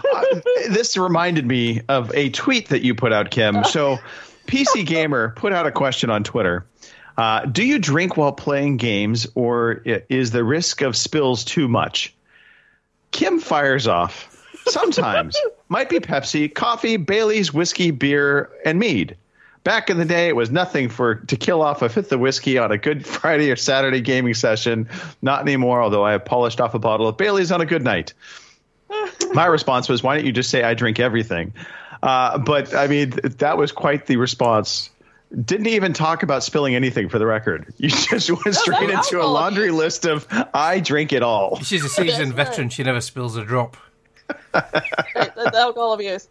This reminded me of a tweet that you put out, Kim. So PC Gamer put out a question on Twitter. Do you drink while playing games, or is the risk of spills too much? Kim fires off. Sometimes. Might be Pepsi, coffee, Bailey's, whiskey, beer, and mead. Back in the day, it was nothing to kill off a fifth of whiskey on a good Friday or Saturday gaming session. Not anymore, although I have polished off a bottle of Bailey's on a good night. My response was, why don't you just say I drink everything? But, I mean, that was quite the response. Didn't even talk about spilling anything, for the record. You just went straight into a laundry list of, I drink it all. She's a seasoned veteran. She never spills a drop. That's alcohol abuse.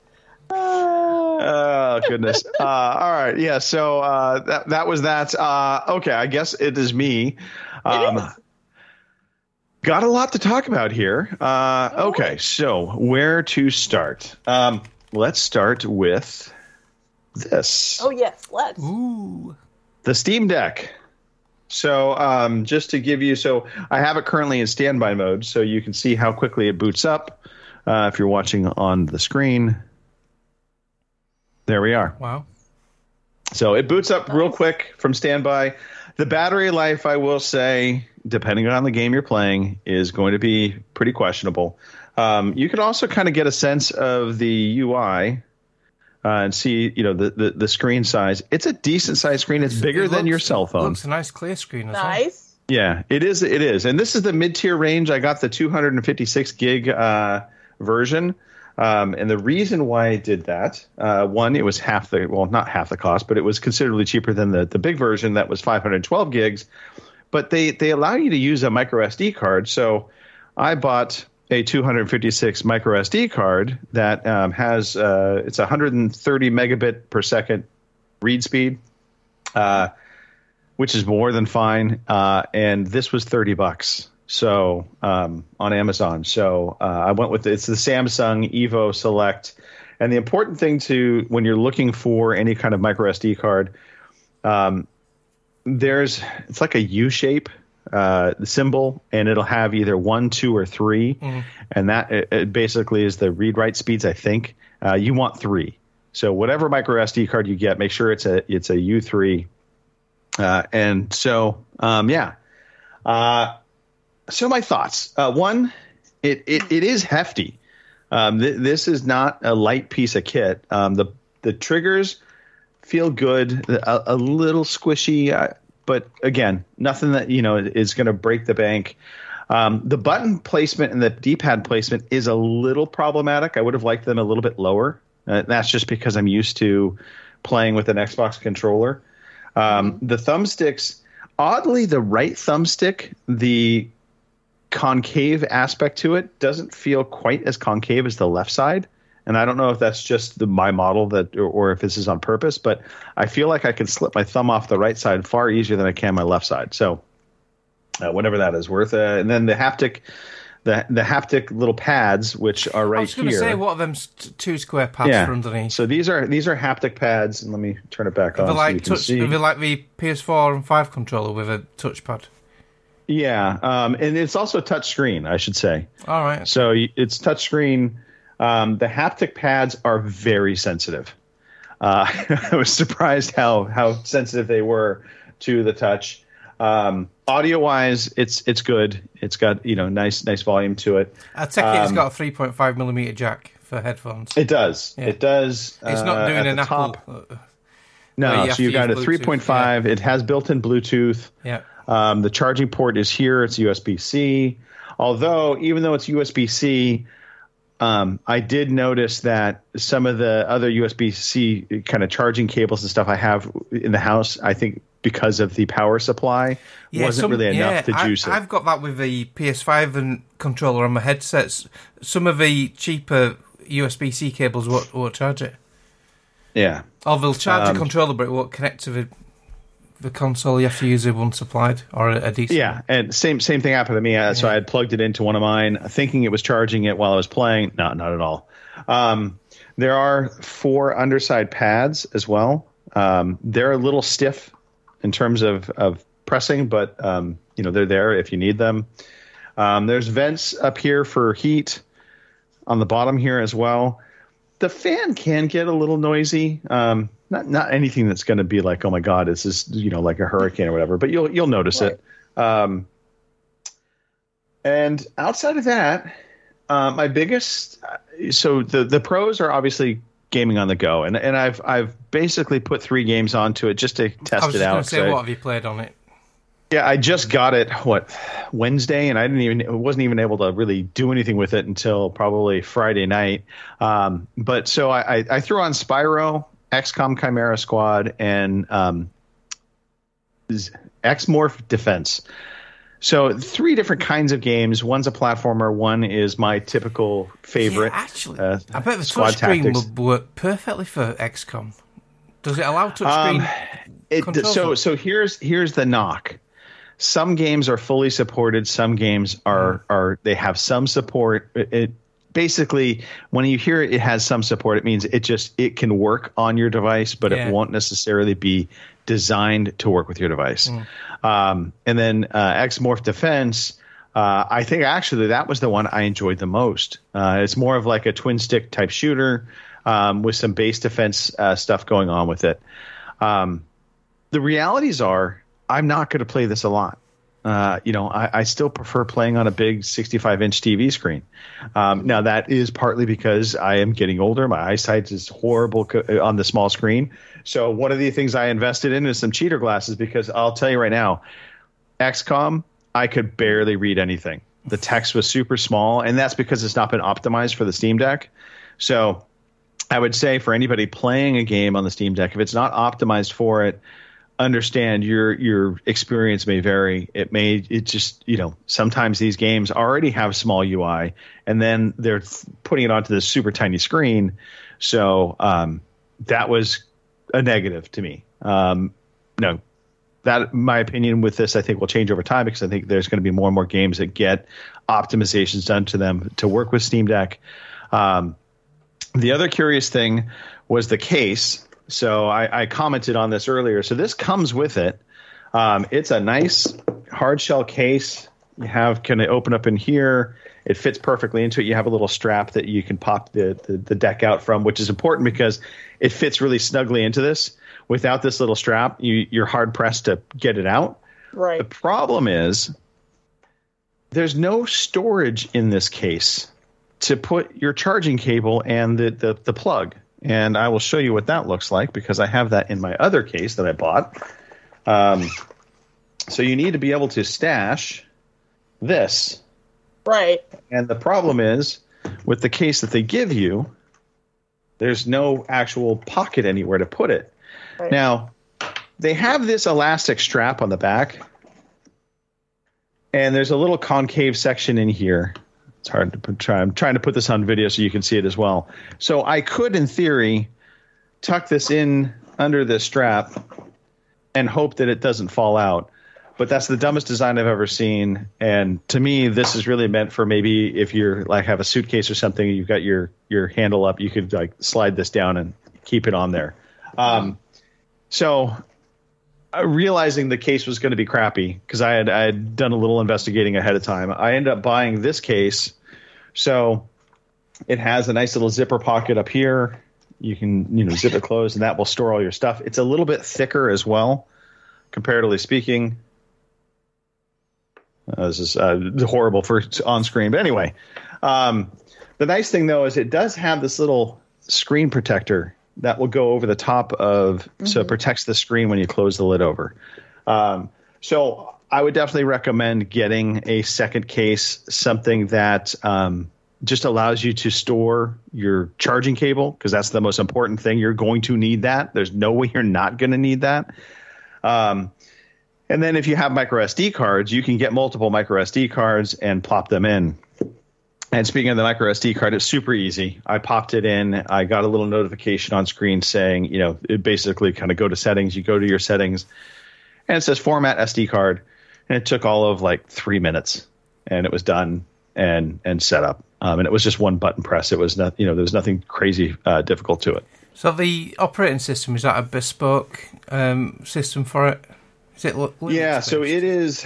Oh, goodness. All right. Yeah. So that was that. Okay. I guess it is me. Got a lot to talk about here. Okay. So where to start? Let's start with this. Oh, yes. Let's. Ooh. The Steam Deck. So just to give you, I have it currently in standby mode, so you can see how quickly it boots up. If you're watching on the screen, there we are. Wow. So it boots up real quick from standby. The battery life, I will say, depending on the game you're playing, is going to be pretty questionable. You can also kind of get a sense of the UI and see, the screen size. It's a decent size screen. It's bigger than your cell phone. It looks a nice clear screen as well. Nice. Yeah, it is. It is. And this is the mid-tier range. I got the 256 gig version. And the reason why I did that, one, it was not half the cost, but it was considerably cheaper than the big version that was 512 gigs. But they allow you to use a micro SD card. So I bought a 256 micro SD card that has it's 130 megabit per second read speed, which is more than fine. And this was $30. So on Amazon. So I went with it's the Samsung Evo Select. And the important thing when you're looking for any kind of micro SD card, it's like a U shape symbol, and it'll have either 1, 2, or 3. And that it basically is the read write speeds, I think. You want 3. So whatever micro SD card you get, make sure it's a U3. And so so my thoughts. One, it is hefty. This is not a light piece of kit. The triggers feel good, a little squishy, but again, nothing that is going to break the bank. The button placement and the D-pad placement is a little problematic. I would have liked them a little bit lower. That's just because I'm used to playing with an Xbox controller. The thumbsticks, oddly, the right thumbstick, the concave aspect to it doesn't feel quite as concave as the left side. And I don't know if that's just my model or if this is on purpose, but I feel like I can slip my thumb off the right side far easier than I can my left side. So whatever that is worth. And then the haptic little pads, which are right here. I was going to say, what are them two square pads for underneath? So these are haptic pads, and let me turn it back on so you can see. Are they like the PS4 and 5 controller with a touchpad? Yeah, and it's also a touch screen, I should say. All right. So it's touch screen. The haptic pads are very sensitive. I was surprised how sensitive they were to the touch. Audio wise, it's good. It's got nice volume to it. I take it it's got a 3.5mm jack for headphones. It does. Yeah. It does. It's not doing an Apple. No, so you've got a 3.5. Yeah. It has built-in Bluetooth. Yeah. The charging port is here. It's USB-C. Although, even though it's USB-C, I did notice that some of the other USB-C kind of charging cables and stuff I have in the house, I think because of the power supply, wasn't really enough to juice it. I've got that with the PS5 and controller on my headsets. Some of the cheaper USB-C cables won't charge it. Yeah. Or they'll charge the controller, but it won't connect to the console. You have to use a one supplied or a decent. Yeah, and same thing happened to me. So I had plugged it into one of mine, thinking it was charging it while I was playing. No, not at all. There are 4 underside pads as well. They're a little stiff in terms of pressing, but they're there if you need them. There's vents up here for heat on the bottom here as well. The fan can get a little noisy. Not anything that's going to be like, oh my God, this is like a hurricane or whatever, but you'll notice it. And outside of that, my biggest so the pros are obviously gaming on the go, and I've basically put 3 games onto it just to test it out. I was just going to say, what have you played on it? Yeah, I just got it Wednesday, and I wasn't even able to really do anything with it until probably Friday night. But so I threw on Spyro, XCOM Chimera Squad, and X-Morph Defense. So 3 different kinds of games. One's a platformer. One is my typical favorite. Yeah, actually, I bet the touchscreen would work perfectly for XCOM. Does it allow touchscreen? So here's the knock. Some games are fully supported. Some games are they have some support. It basically, when you hear it has some support, it means it can work on your device, but it won't necessarily be designed to work with your device. And then X-Morph Defense, I think actually that was the one I enjoyed the most. It's more of like a twin stick type shooter with some base defense stuff going on with it. The realities are, I'm not going to play this a lot. I still prefer playing on a big 65-inch TV screen. Now, that is partly because I am getting older. My eyesight is horrible on the small screen. So one of the things I invested in is some cheater glasses, because I'll tell you right now, XCOM, I could barely read anything. The text was super small, and that's because it's not been optimized for the Steam Deck. So I would say for anybody playing a game on the Steam Deck, if it's not optimized for it, understand your experience may vary. Sometimes these games already have small UI, and then they're putting it onto this super tiny screen. So that was a negative to me. That, my opinion with this, I think will change over time, because I think there's going to be more and more games that get optimizations done to them to work with Steam Deck. The other curious thing was the case. So I commented on this earlier. So this comes with it. It's a nice hard shell case. You can open up in here. It fits perfectly into it. You have a little strap that you can pop the deck out from, which is important because it fits really snugly into this. Without this little strap, you're hard pressed to get it out. Right. The problem is there's no storage in this case to put your charging cable and the plug. And I will show you what that looks like, because I have that in my other case that I bought. So you need to be able to stash this. Right. And the problem is, with the case that they give you, there's no actual pocket anywhere to put it. Right. Now, they have this elastic strap on the back, and there's a little concave section in here It's hard to I'm trying to put this on video so you can see it as well. So I could, in theory, tuck this in under this strap and hope that it doesn't fall out. But that's the dumbest design I've ever seen. And to me, this is really meant for maybe if you're like have a suitcase or something, you've got your handle up, you could like slide this down and keep it on there. So realizing the case was going to be crappy because I had done a little investigating ahead of time. I ended up buying this case. So it has a nice little zipper pocket up here. You can, zip it closed and that will store all your stuff. It's a little bit thicker as well, comparatively speaking. This is horrible for on screen. But anyway, the nice thing though, is it does have this little screen protector that will go over the top of, so it protects the screen when you close the lid over. So I would definitely recommend getting a second case, something that just allows you to store your charging cable, because that's the most important thing. You're going to need that. There's no way you're not going to need that. And then if you have micro SD cards, you can get multiple micro SD cards and plop them in. And speaking of the micro SD card, it's super easy. I popped it in. I got a little notification on screen saying, it basically kind of go to settings. You go to your settings, and it says format SD card. And it took all of like 3 minutes, and it was done and set up. And it was just one button press. It was not, there was nothing crazy difficult to it. So the operating system, is that a bespoke system for it? Is it Linux-based? So it is.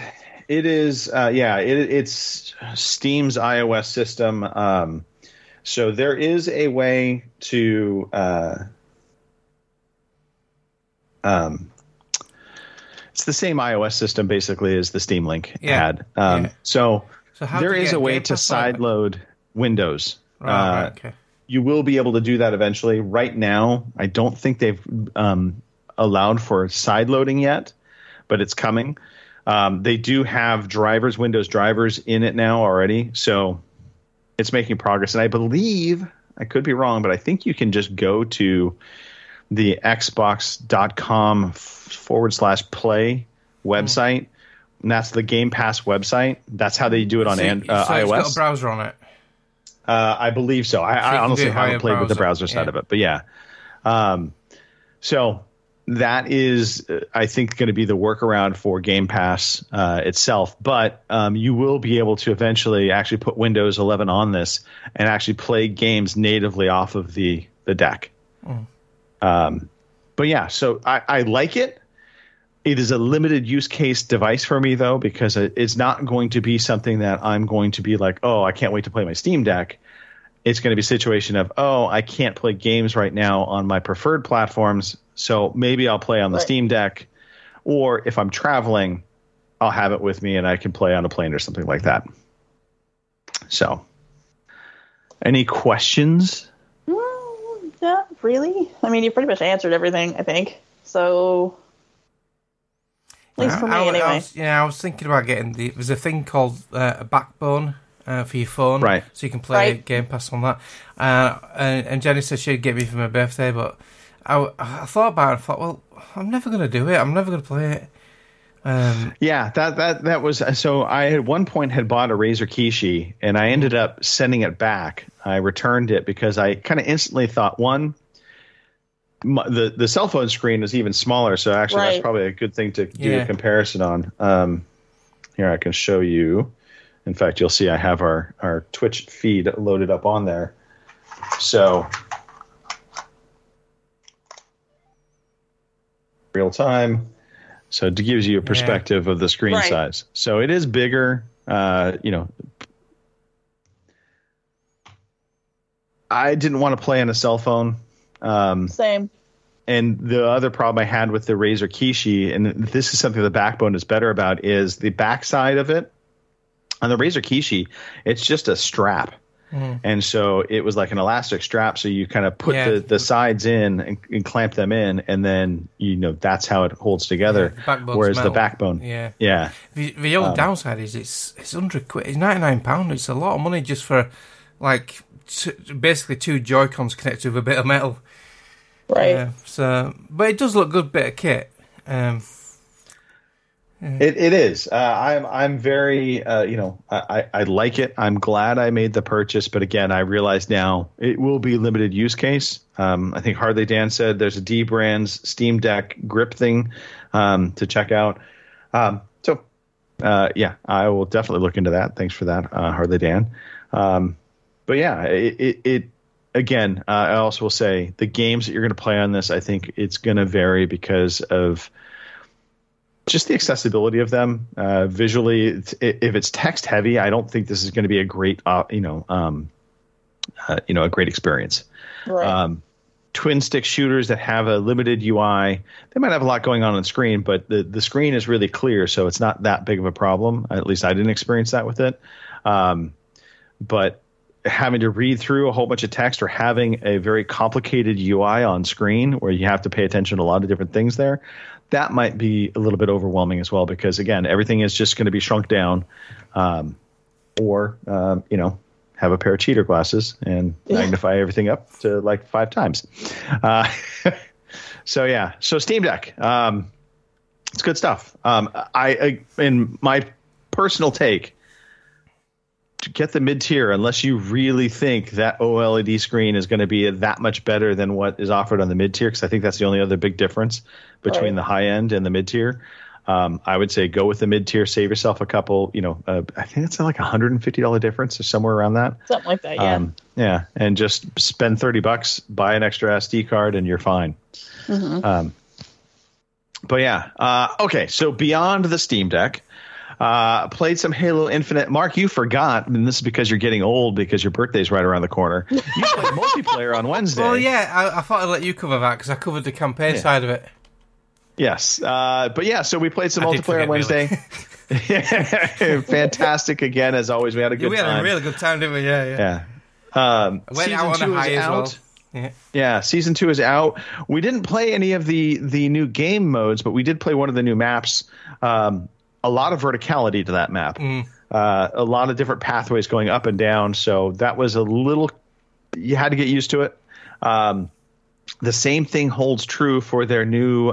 It's Steam's iOS system. So there is a way to it's the same iOS system basically as the Steam Link had. So there is a way to sideload Windows. Okay. You will be able to do that eventually. Right now, I don't think they've allowed for sideloading yet, but it's coming. They do have Windows drivers in it now already, so it's making progress. And I believe, I could be wrong, but I think you can just go to the xbox.com/play website, and that's the Game Pass website. That's how they do it on iOS. It's got a browser on it. I believe so. I honestly haven't played with the browser side of it, but yeah. So that is, I think, going to be the workaround for Game Pass itself. But you will be able to eventually actually put Windows 11 on this and actually play games natively off of the deck. But yeah, so I like it. It is a limited use case device for me, though, because it's not going to be something that I'm going to be like, oh, I can't wait to play my Steam Deck. It's going to be a situation of, oh, I can't play games right now on my preferred platforms, so maybe I'll play on the Steam Deck. Or if I'm traveling, I'll have it with me and I can play on a plane or something like that. So, any questions? Not really. I mean, you pretty much answered everything, I think. So, at least for me, anyway. I was thinking about getting there's a thing called a backbone for your phone, right? So you can play Game Pass on that. And Jenny said she'd get me for my birthday, but I thought about it. I thought, well, I'm never going to do it. I'm never going to play it. Yeah, that was so. I at one point had bought a Razer Kishi, and I ended up sending it back. I returned it because I kind of instantly thought, one, the cell phone screen was even smaller, so actually that's probably a good thing to do a comparison on. Here, I can show you. In fact, you'll see I have our Twitch feed loaded up on there. So, real time. So it gives you a perspective of the screen size. So it is bigger. I didn't want to play on a cell phone. Same. And the other problem I had with the Razer Kishi, and this is something the Backbone is better about, is the backside of it. On the Razer Kishi, it's just a strap. And so it was like an elastic strap, so you kind of put the sides in and clamp them in, and then that's how it holds together. Whereas the Backbone, the only downside is it's £100. It's £99. It's a lot of money just for like basically two Joy-Cons connected with a bit of metal. Right. But it does look good, bit of kit. It is. I'm very, I like it. I'm glad I made the purchase, but again, I realize now it will be limited use case. I think Hardly Dan said there's a D-Brands Steam Deck grip thing to check out. I will definitely look into that. Thanks for that, Hardly Dan. But yeah, it again, I also will say the games that you're going to play on this, I think it's going to vary because of just the accessibility of them. Visually, if it's text heavy, I don't think this is going to be a great, a great experience. Right. Twin stick shooters that have a limited UI, they might have a lot going on the screen, but the screen is really clear, so it's not that big of a problem. At least I didn't experience that with it. But having to read through a whole bunch of text or having a very complicated UI on screen where you have to pay attention to a lot of different things there, that might be a little bit overwhelming as well, because again, everything is just going to be shrunk down, or have a pair of cheater glasses and magnify everything up to like 5 times. So Steam Deck, it's good stuff. I in my personal take, to get the mid-tier, unless you really think that OLED screen is going to be that much better than what is offered on the mid-tier, because I think that's the only other big difference between the high-end and the mid-tier. I would say go with the mid-tier, save yourself a couple, I think it's like $150 difference or somewhere around that. Something like that, yeah. Yeah, and just spend $30, buy an extra SD card, and you're fine. Mm-hmm. But yeah, okay, so beyond the Steam Deck, played some Halo Infinite. Mark, you forgot, and this is because you're getting old because your birthday's right around the corner. You played multiplayer on Wednesday. Well, yeah, I thought I'd let you cover that because I covered the campaign side of it. Yes, but yeah, so we played some multiplayer on Wednesday. Fantastic again, as always. We had a good time. We had a really good time, didn't we? Yeah. Went out on a high as well. Yeah, Season 2 is out. We didn't play any of the new game modes, but we did play one of the new maps. A lot of verticality to that map. A lot of different pathways going up and down, so that was a little – you had to get used to it. The same thing holds true for their new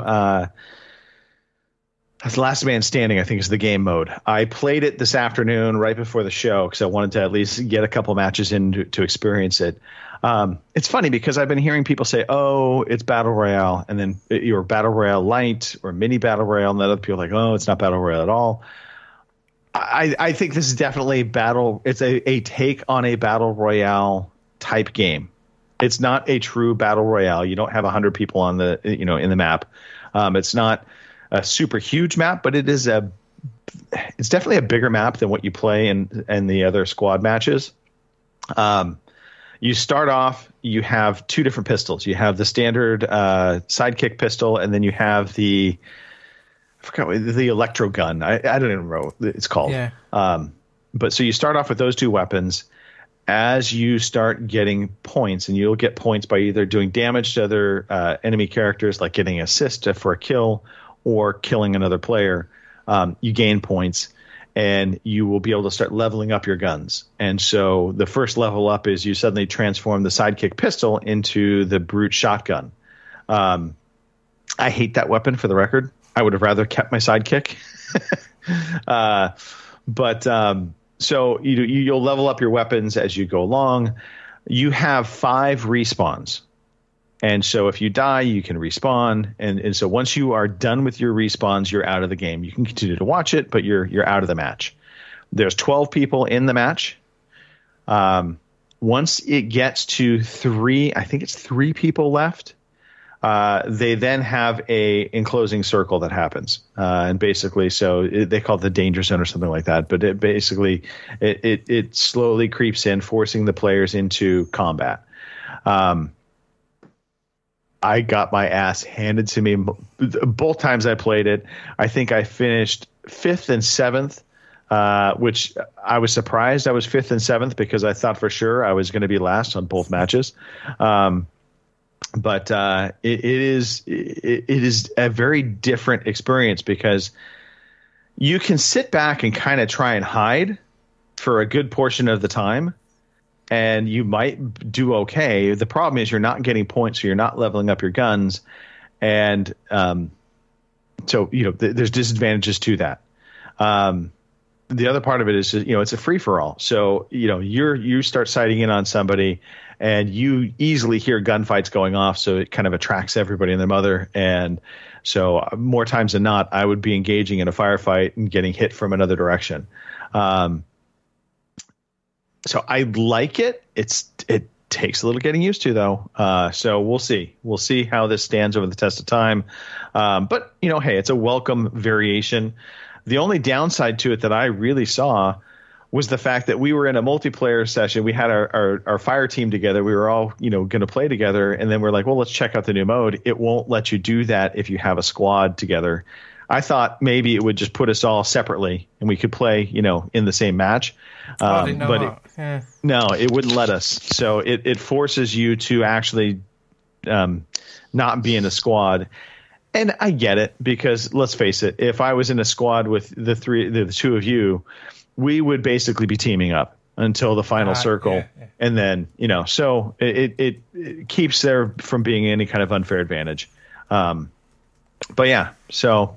Last Man Standing, I think, is the game mode. I played it this afternoon right before the show because I wanted to at least get a couple matches in to experience it. It's funny because I've been hearing people say, oh, it's Battle Royale, and then you're Battle Royale Light or Mini Battle Royale, and then other people are like, oh, it's not Battle Royale at all. I think this is definitely it's a take on a Battle Royale type game. It's not a true Battle Royale. You don't have 100 people on the in the map. It's not a super huge map, but it's definitely a bigger map than what you play in the other squad matches. You start off, you have 2 different pistols. You have the standard sidekick pistol, and then you have the electro gun. I don't even know what it's called. Yeah. But so you start off with those 2 weapons. As you start getting points, and you'll get points by either doing damage to other enemy characters, like getting an assist for a kill or killing another player, you gain points. And you will be able to start leveling up your guns. And so the first level up is you suddenly transform the sidekick pistol into the brute shotgun. I hate that weapon, for the record. I would have rather kept my sidekick. So you'll level up your weapons as you go along. You have 5 respawns. And so if you die, you can respawn. And so once you are done with your respawns, you're out of the game. You can continue to watch it, but you're out of the match. There's 12 people in the match. Once it gets to 3, I think it's 3 people left, they then have a enclosing circle that happens. And basically, they call it the danger zone or something like that. But it slowly creeps in, forcing the players into combat. I got my ass handed to me both times I played it. I think I finished 5th and 7th, which I was surprised I was 5th and 7th because I thought for sure I was going to be last on both matches. But it is a very different experience because you can sit back and kind of try and hide for a good portion of the time. And you might do okay. The problem is you're not getting points, so you're not leveling up your guns. And So, there's disadvantages to that. The other part of it is, it's a free for all. So, you start sighting in on somebody and you easily hear gunfights going off. So it kind of attracts everybody and their mother. And so more times than not, I would be engaging in a firefight and getting hit from another direction. So I like it. It takes a little getting used to, though. So we'll see. We'll see how this stands over the test of time. But, hey, it's a welcome variation. The only downside to it that I really saw was the fact that we were in a multiplayer session. We had our fire team together. We were all, going to play together. And then we're like, well, let's check out the new mode. It won't let you do that if you have a squad together. I thought maybe it would just put us all separately and we could play, in the same match. No, it wouldn't let us. So it forces you to actually not be in a squad. And I get it, because let's face it, if I was in a squad with the two of you, we would basically be teaming up until the final circle. Yeah. And then, so it keeps there from being any kind of unfair advantage. But yeah, so,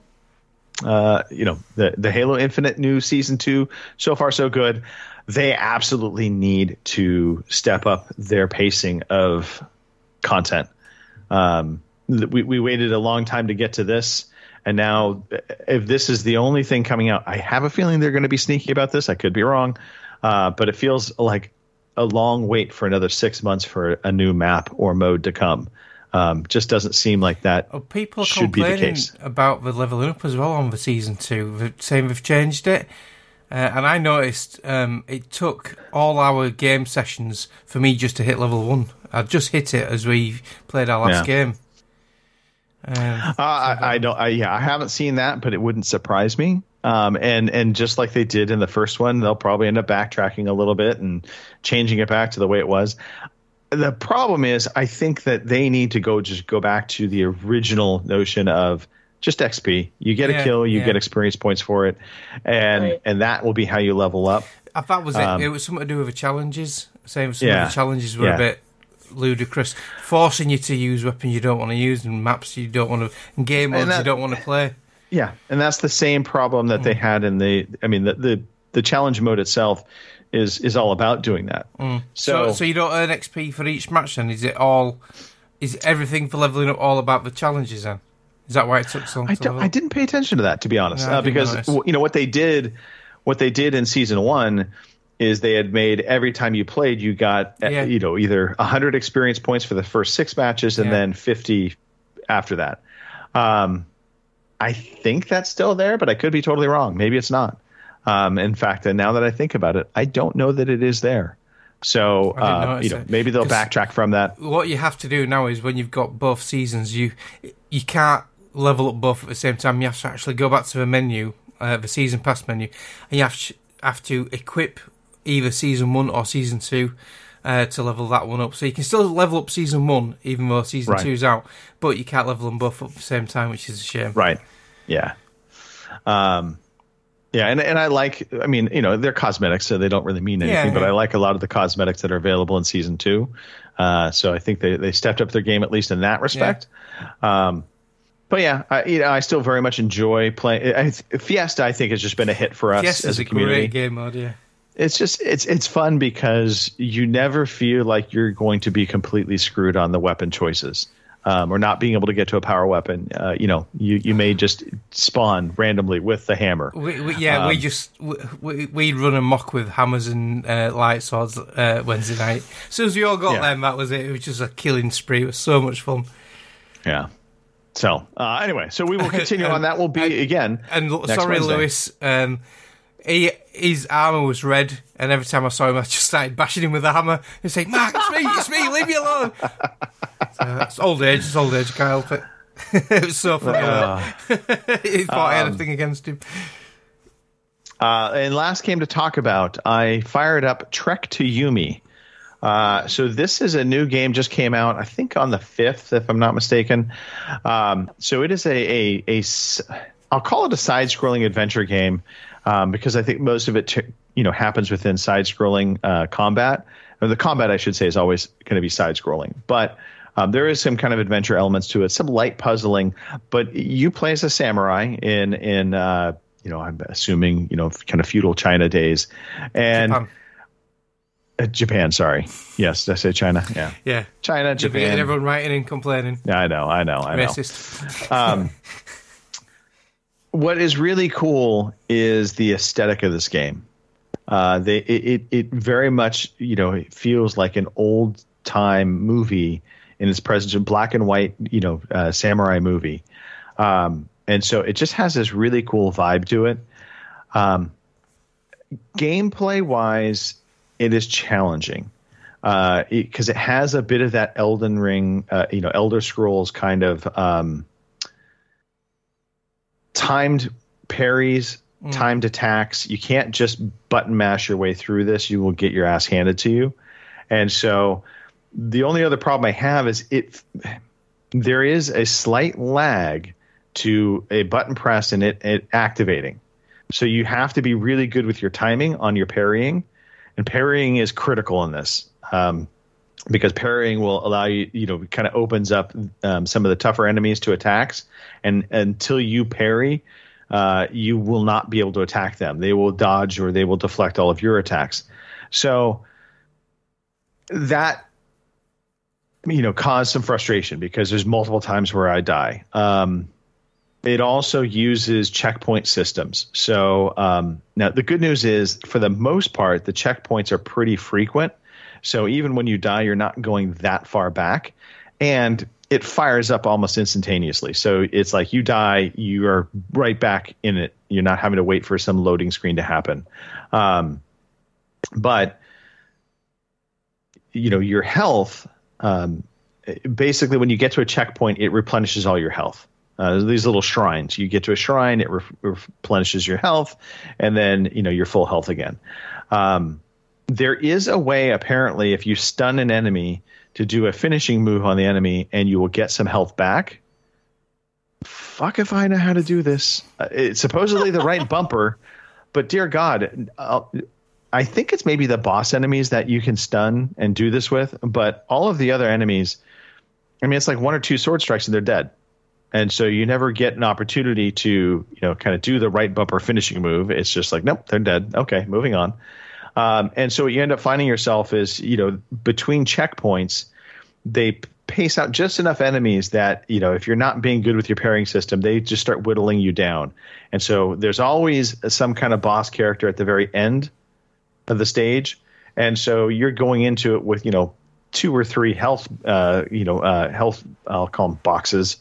the Halo Infinite new season 2, so far so good. They absolutely need to step up their pacing of content. We waited a long time to get to this. And now, if this is the only thing coming out, I have a feeling they're going to be sneaky about this. I could be wrong. But it feels like a long wait for another 6 months for a new map or mode to come. Just doesn't seem like that should be the case. People about the leveling up as well on the Season 2, saying they've changed it. And I noticed it took all our game sessions for me just to hit level 1. I just hit it as we played our last game. I haven't seen that, but it wouldn't surprise me. And just like they did in the first one, they'll probably end up backtracking a little bit and changing it back to the way it was. The problem is, I think that they need to go back to the original notion of just XP. You get a kill, you get experience points for it, and that will be how you level up. That was it. It was something to do with the challenges. Same some of the challenges were a bit ludicrous, forcing you to use weapons you don't want to use and maps you don't want to, and game modes you don't want to play. Yeah, and that's the same problem that they had in the challenge mode itself is all about doing that. So you don't earn XP for each match then? Is everything for leveling up all about the challenges then? Is that why it took so long? I didn't pay attention to that, to be honest, because what they did in Season 1 is they had made every time you played, you got either 100 experience points for the first 6 matches and then 50 after that. I think that's still there, but I could be totally wrong. Maybe it's not. In fact, now that I think about it, I don't know that it is there. So maybe they'll backtrack from that. What you have to do now is when you've got both seasons, you can't level up both at the same time. You have to actually go back to the menu, the season pass menu, and you have to equip either season 1 or season 2 to level that one up. So you can still level up season 1 even though season 2 is out, but you can't level them both up at the same time, which is a shame. Right. Yeah. And I like, they're cosmetics, so they don't really mean anything, but I like a lot of the cosmetics that are available in season 2. So I think they stepped up their game, at least in that respect. But I still very much enjoy playing. Fiesta, I think, has just been a hit for us Fiesta's as a community. Great game mode, It's just it's fun because you never feel like you're going to be completely screwed on the weapon choices, or not being able to get to a power weapon. You may just spawn randomly with the hammer. We run amok with hammers and light swords Wednesday night. As soon as we all got them, that was it. It was just a killing spree. It was so much fun. Yeah. So anyway, so we will continue on. That will be again. And sorry, Wednesday. Lewis. His armour was red, and every time I saw him, I just started bashing him with a hammer and saying, "Mark, it's me, leave me alone." It's old age, I can't help it. It was so funny. He thought I had a thing against him. And last game to talk about, I fired up Trek to Yumi. So this is a new game, just came out, I think on the 5th, if I'm not mistaken. So it is I'll call it a side-scrolling adventure game. Because I think most of it, happens within side-scrolling combat. Or the combat, I should say, is always going to be side-scrolling. But There is some kind of adventure elements to it, some light puzzling, but you play as a samurai in I'm assuming, kind of feudal China days. And Japan, sorry. Yes, did I say China? Yeah. Yeah. China, Japan. Everyone writing and complaining. Yeah, I know. Racist. What is really cool is the aesthetic of this game. It very much, it feels like an old time movie in its presence, black and white, samurai movie. And so it just has this really cool vibe to it. Gameplay wise, it is challenging because it has a bit of that Elden Ring, Elder Scrolls kind of timed parries, timed attacks. You can't just button mash your way through this. You will get your ass handed to you. And so the only other problem I have is there is a slight lag to a button press and it activating. So you have to be really good with your timing on your parrying. And parrying is critical in this because parrying will allow you, kind of opens up some of the tougher enemies to attacks. And until you parry, you will not be able to attack them. They will dodge or they will deflect all of your attacks. So that, caused some frustration because there's multiple times where I die. It also uses checkpoint systems. So now the good news is, for the most part, the checkpoints are pretty frequent. So even when you die, you're not going that far back. And it fires up almost instantaneously. So it's like you die, you are right back in it. You're not having to wait for some loading screen to happen. But, your health, basically when you get to a checkpoint, it replenishes all your health. These little shrines. You get to a shrine, it replenishes your health, and then you're full health again. There is a way, apparently, if you stun an enemy, to do a finishing move on the enemy, and you will get some health back. Fuck if I know how to do this. It's supposedly the right bumper, but dear God, I think it's maybe the boss enemies that you can stun and do this with, but all of the other enemies, it's like 1 or 2 sword strikes and they're dead. And so you never get an opportunity to, kind of do the right bumper finishing move. It's just like, nope, they're dead. Okay, moving on. And so what you end up finding yourself is, between checkpoints, they pace out just enough enemies that, if you're not being good with your parrying system, they just start whittling you down. And so there's always some kind of boss character at the very end of the stage. And so you're going into it with, 2 or 3 health, health, I'll call them boxes.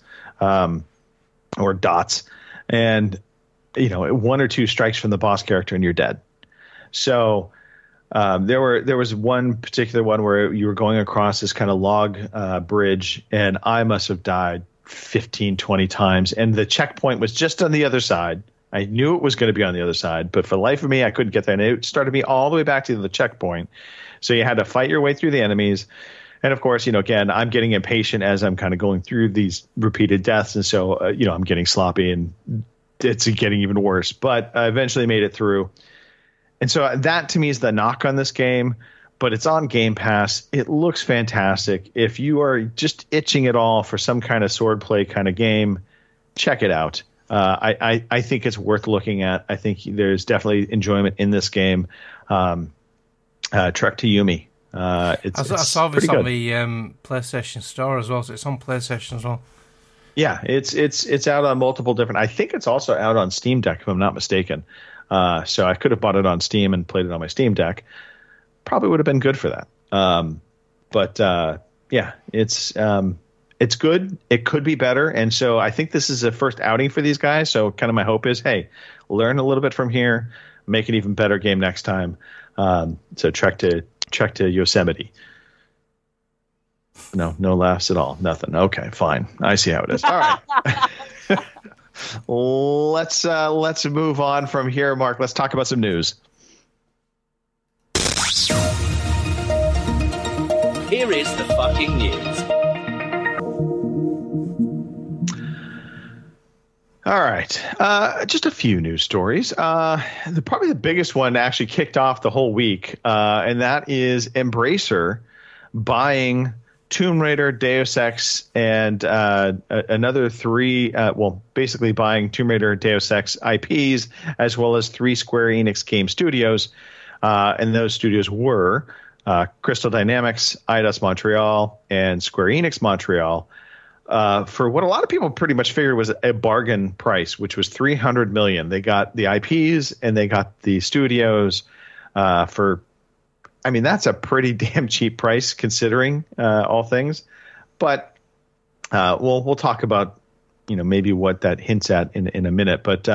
Or dots, and 1 or 2 strikes from the boss character and you're dead. So there was one particular one where you were going across this kind of log bridge, and I must have died 15, 20 times, and the checkpoint was just on the other side. I knew it was going to be on the other side, but for the life of me, I couldn't get there, and it started me all the way back to the checkpoint. So you had to fight your way through the enemies. And of course, again, I'm getting impatient as I'm kind of going through these repeated deaths. And so, I'm getting sloppy and it's getting even worse. But I eventually made it through. And so that to me is the knock on this game. But it's on Game Pass. It looks fantastic. If you are just itching at all for some kind of swordplay kind of game, check it out. I think it's worth looking at. I think there's definitely enjoyment in this game. Trek to Yumi. I saw this on the PlayStation Store as well, so it's on PlayStation as well. Yeah, it's out on multiple different. I think it's also out on Steam Deck, if I'm not mistaken. So I could have bought it on Steam and played it on my Steam Deck. Probably would have been good for that. But it's good. It could be better, and so I think this is a first outing for these guys. So kind of my hope is, hey, learn a little bit from here, make an even better game next time. So Trek to Yosemite. No laughs at all. Nothing. Okay, fine. I see how it is. All right. Let's move on from here, Mark. Let's talk about some news. Here is the fucking news. All right. Just a few news stories. Probably the biggest one actually kicked off the whole week, and that is Embracer buying Tomb Raider, Deus Ex, and another 3, basically buying Tomb Raider, Deus Ex IPs, as well as 3 Square Enix game studios. And those studios were Crystal Dynamics, Eidos Montreal, and Square Enix Montreal, for what a lot of people pretty much figured was a bargain price, which was $300 million. They got the IPs and they got the studios for, I mean, that's a pretty damn cheap price considering all things. But we'll talk about, maybe what that hints at in a minute. But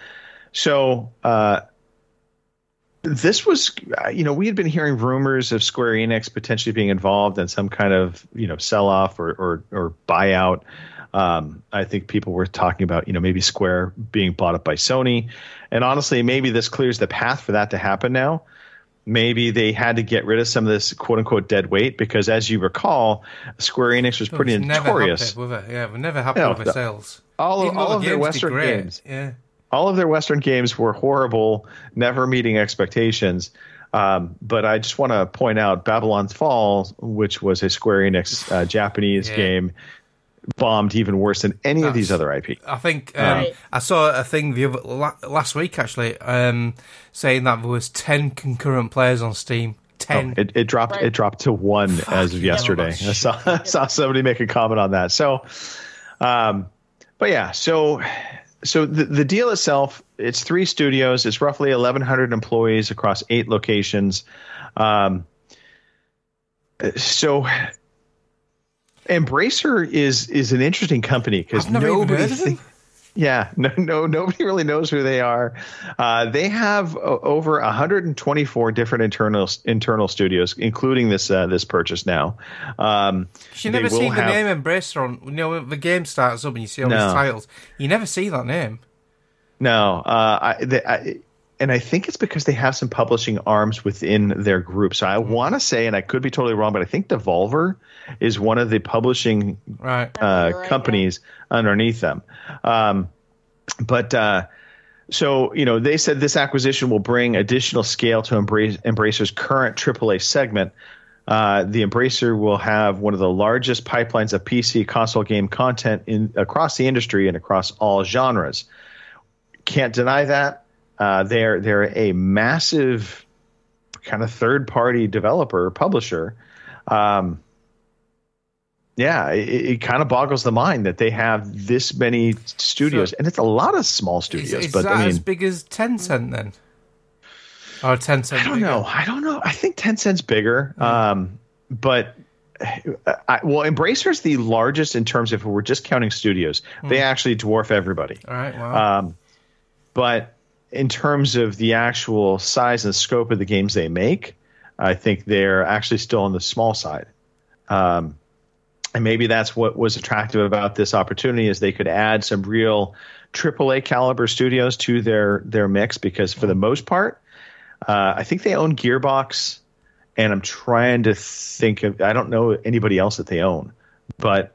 this was, we had been hearing rumors of Square Enix potentially being involved in some kind of, sell-off or buyout. I think people were talking about, maybe Square being bought up by Sony. And honestly, maybe this clears the path for that to happen now. Maybe they had to get rid of some of this quote-unquote dead weight because, as you recall, Square Enix was pretty notorious. Never happy with it. Yeah, we're never happy with the sales. All of their Western games. Yeah. All of their Western games were horrible, never meeting expectations. But I just want to point out Babylon's Fall, which was a Square Enix Japanese game, bombed even worse than any of these other IP. I think I saw a thing last week, actually, saying that there was 10 concurrent players on Steam. 10. It dropped. It dropped to 1 as of yesterday. I saw somebody make a comment on that. So, but yeah, So the deal itself, it's 3 studios. It's roughly 1,100 employees across 8 locations. So Embracer is an interesting company because nobody really knows who they are. They have over 124 different internal studios, including this purchase now. You never see the name Embracer on. When the game starts up and you see all these titles, you never see that name. No, and I think it's because they have some publishing arms within their group. So I want to say, and I could be totally wrong, but I think Devolver is one of the publishing companies underneath them. So, they said this acquisition will bring additional scale to Embracer's current AAA segment. The Embracer will have one of the largest pipelines of PC console game content across the industry and across all genres. Can't deny that. They're a massive kind of third-party developer, publisher. It kind of boggles the mind that they have this many studios, and it's a lot of small studios. Is that as big as Tencent then? Or Tencent? I don't know. I think Tencent's bigger. But Embracer's the largest in terms of if we're just counting studios. They actually dwarf everybody. All right. Wow. But in terms of the actual size and scope of the games they make, I think they're actually still on the small side. And maybe that's what was attractive about this opportunity is they could add some real AAA caliber studios to their mix because for the most part, I think they own Gearbox, and I'm trying to think of – I don't know anybody else that they own. But,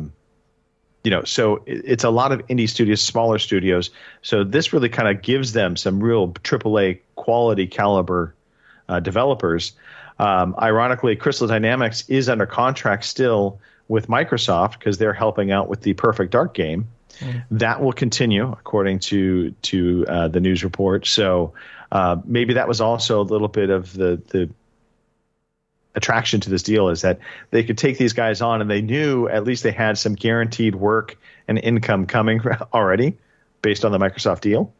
so it's a lot of indie studios, smaller studios. So this really kind of gives them some real AAA quality caliber developers. Ironically, Crystal Dynamics is under contract still with Microsoft because they're helping out with the Perfect Dark game. That will continue according to the news report. So maybe that was also a little bit of the attraction to this deal is that they could take these guys on and they knew at least they had some guaranteed work and income coming already based on the Microsoft deal.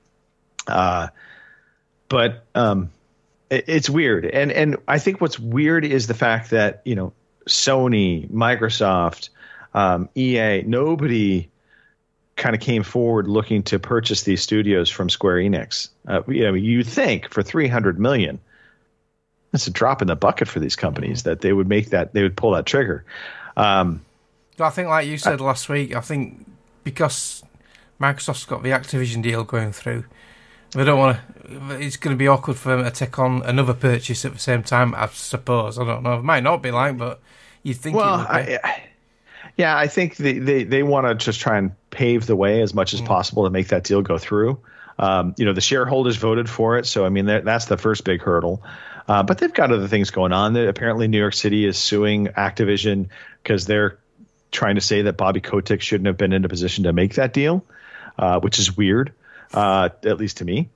But it's weird. And I think what's weird is the fact that, Sony, Microsoft, EA, nobody kind of came forward looking to purchase these studios from Square Enix. You'd think for $300 million, that's a drop in the bucket for these companies that they would pull that trigger. I think, like you said last week, I think because Microsoft's got the Activision deal going through, they don't want to. It's going to be awkward for them to take on another purchase at the same time. I suppose. I don't know. It might not be like, but you'd think. Well, I think they want to just try and pave the way as much as possible to make that deal go through. The shareholders voted for it. So, I mean, that's the first big hurdle. But they've got other things going on. Apparently, New York City is suing Activision because they're trying to say that Bobby Kotick shouldn't have been in a position to make that deal, which is weird, at least to me.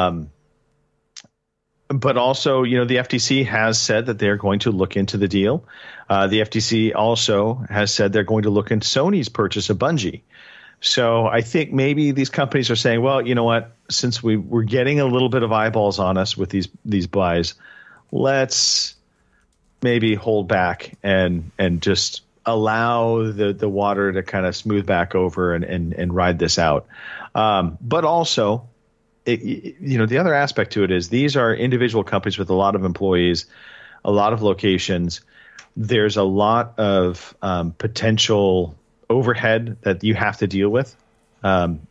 But also, the FTC has said that they're going to look into the deal. The FTC also has said they're going to look into Sony's purchase of Bungie. So I think maybe these companies are saying, well, you know what, since we're getting a little bit of eyeballs on us with these buys, let's maybe hold back and just allow the water to kind of smooth back over and ride this out. But also, the other aspect to it is these are individual companies with a lot of employees, a lot of locations. There's a lot of potential overhead that you have to deal with. I'm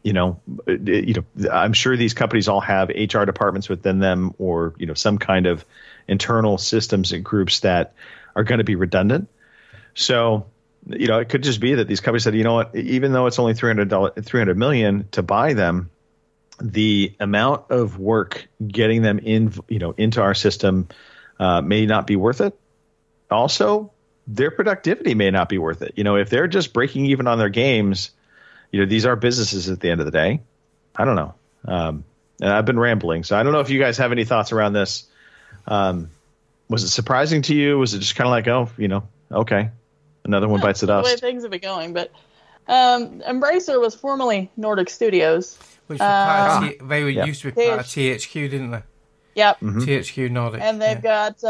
sure these companies all have HR departments within them, or some kind of internal systems and groups that are going to be redundant. So, it could just be that these companies said, you know what, even though it's only $300 million to buy them, the amount of work getting them into our system may not be worth it. Also, their productivity may not be worth it. If they're just breaking even on their games, these are businesses at the end of the day. I don't know. And I've been rambling, so I don't know if you guys have any thoughts around this. Was it surprising to you? Was it just kind of like, okay, another one bites the dust? The way things have been going, but Embracer was formerly Nordic Studios. Which they were used to be part of THQ, didn't they? Yep. Mm-hmm. THQ Nordic. And they've got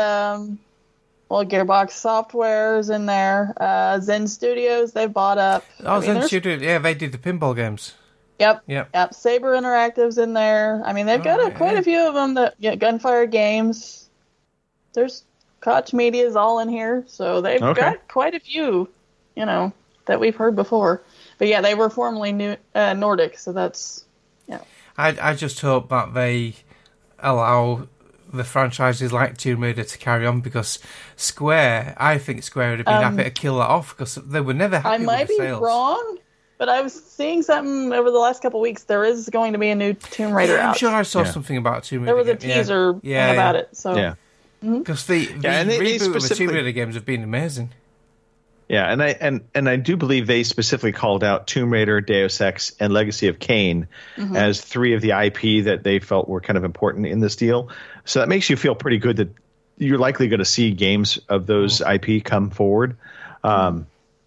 Gearbox Software's in there. Zen Studios, they've bought up. Zen Studios, they did the pinball games. Yep. Saber Interactive's in there. I mean, they've got quite a few of them. Gunfire Games. There's Koch Media's all in here, so they've got quite a few, that we've heard before. But yeah, they were formerly Nordic, so that's. I just hope that they allow the franchises like Tomb Raider to carry on, because I think Square would have been happy to kill that off, because they were never happy with the sales. I might be wrong, but I was seeing something over the last couple of weeks. There is going to be a new Tomb Raider out. I'm sure I saw something about Tomb Raider. There was a teaser about it. So. Because the reboot of the Tomb Raider games have been amazing. Yeah, and I do believe they specifically called out Tomb Raider, Deus Ex, and Legacy of Kain as three of the IP that they felt were kind of important in this deal. So that makes you feel pretty good that you're likely going to see games of those IP come forward. And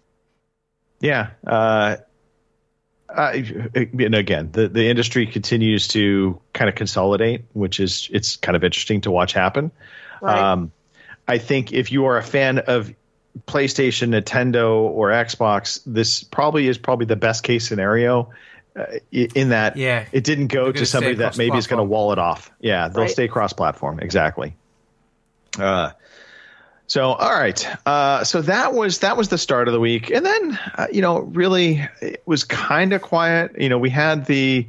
again, the industry continues to kind of consolidate, it's kind of interesting to watch happen. Right. I think if you are a fan of PlayStation, Nintendo, or Xbox, this probably is the best case scenario in that it didn't go to somebody that maybe is going to wall it off. Yeah, they'll stay cross-platform. Exactly. So, all right. So that was the start of the week. And then, really it was kind of quiet. We had the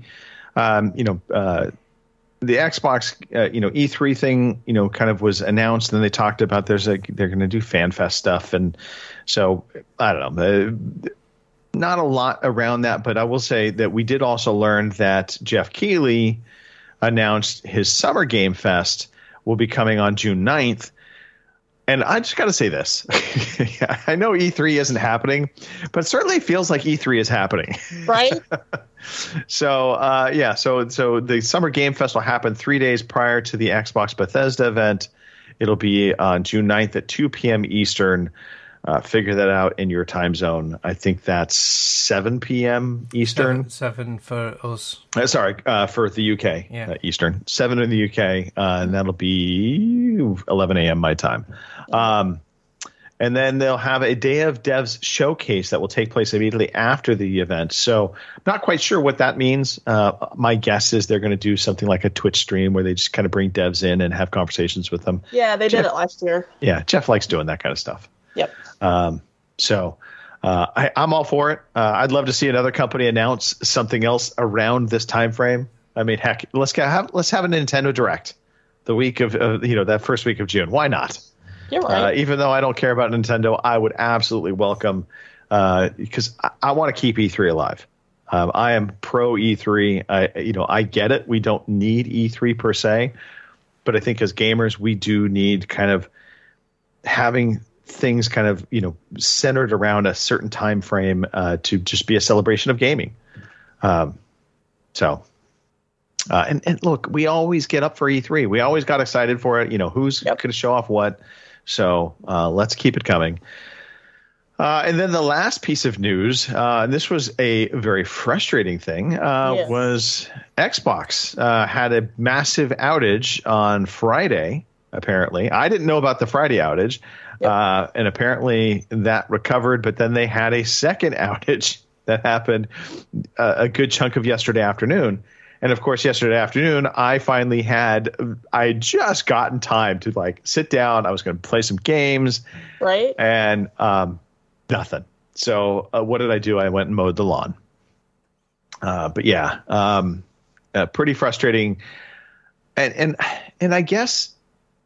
Xbox, E3 thing, kind of was announced, and then they talked about they're going to do FanFest stuff, and so I don't know, not a lot around that, but I will say that we did also learn that Jeff Keighley announced his Summer Game Fest will be coming on June 9th. And I just got to say this. I know E3 isn't happening, but it certainly feels like E3 is happening. Right. So the Summer Game Fest will happen 3 days prior to the Xbox Bethesda event. It'll be on June 9th at 2 p.m. Eastern. Figure that out in your time zone. I think that's 7 p.m. Eastern. 7 for us. For the UK Eastern. 7 in the UK, and that'll be 11 a.m. my time. And then they'll have a Day of Devs showcase that will take place immediately after the event. So I'm not quite sure what that means. My guess is they're going to do something like a Twitch stream where they just kind of bring devs in and have conversations with them. Yeah, they did it last year. Yeah, Jeff likes doing that kind of stuff. Yep. So I'm all for it. I'd love to see another company announce something else around this time frame. I mean, heck, let's have a Nintendo Direct the week of that first week of June. Why not? You're right. Even though I don't care about Nintendo, I would absolutely welcome because I want to keep E3 alive. I am pro E3. I get it. We don't need E3 per se, but I think as gamers, we do need kind of having things kind of, centered around a certain time frame to just be a celebration of gaming. And look, we always get up for E3. We always got excited for it. Who's going to show off what. So let's keep it coming. And then the last piece of news, and this was a very frustrating thing, was Xbox had a massive outage on Friday, apparently. I didn't know about the Friday outage, and apparently that recovered, but then they had a second outage that happened a good chunk of yesterday afternoon. And, of course, yesterday afternoon, I just gotten time to, sit down. I was going to play some games. Right. And nothing. So what did I do? I went and mowed the lawn. But yeah, pretty frustrating. And I guess,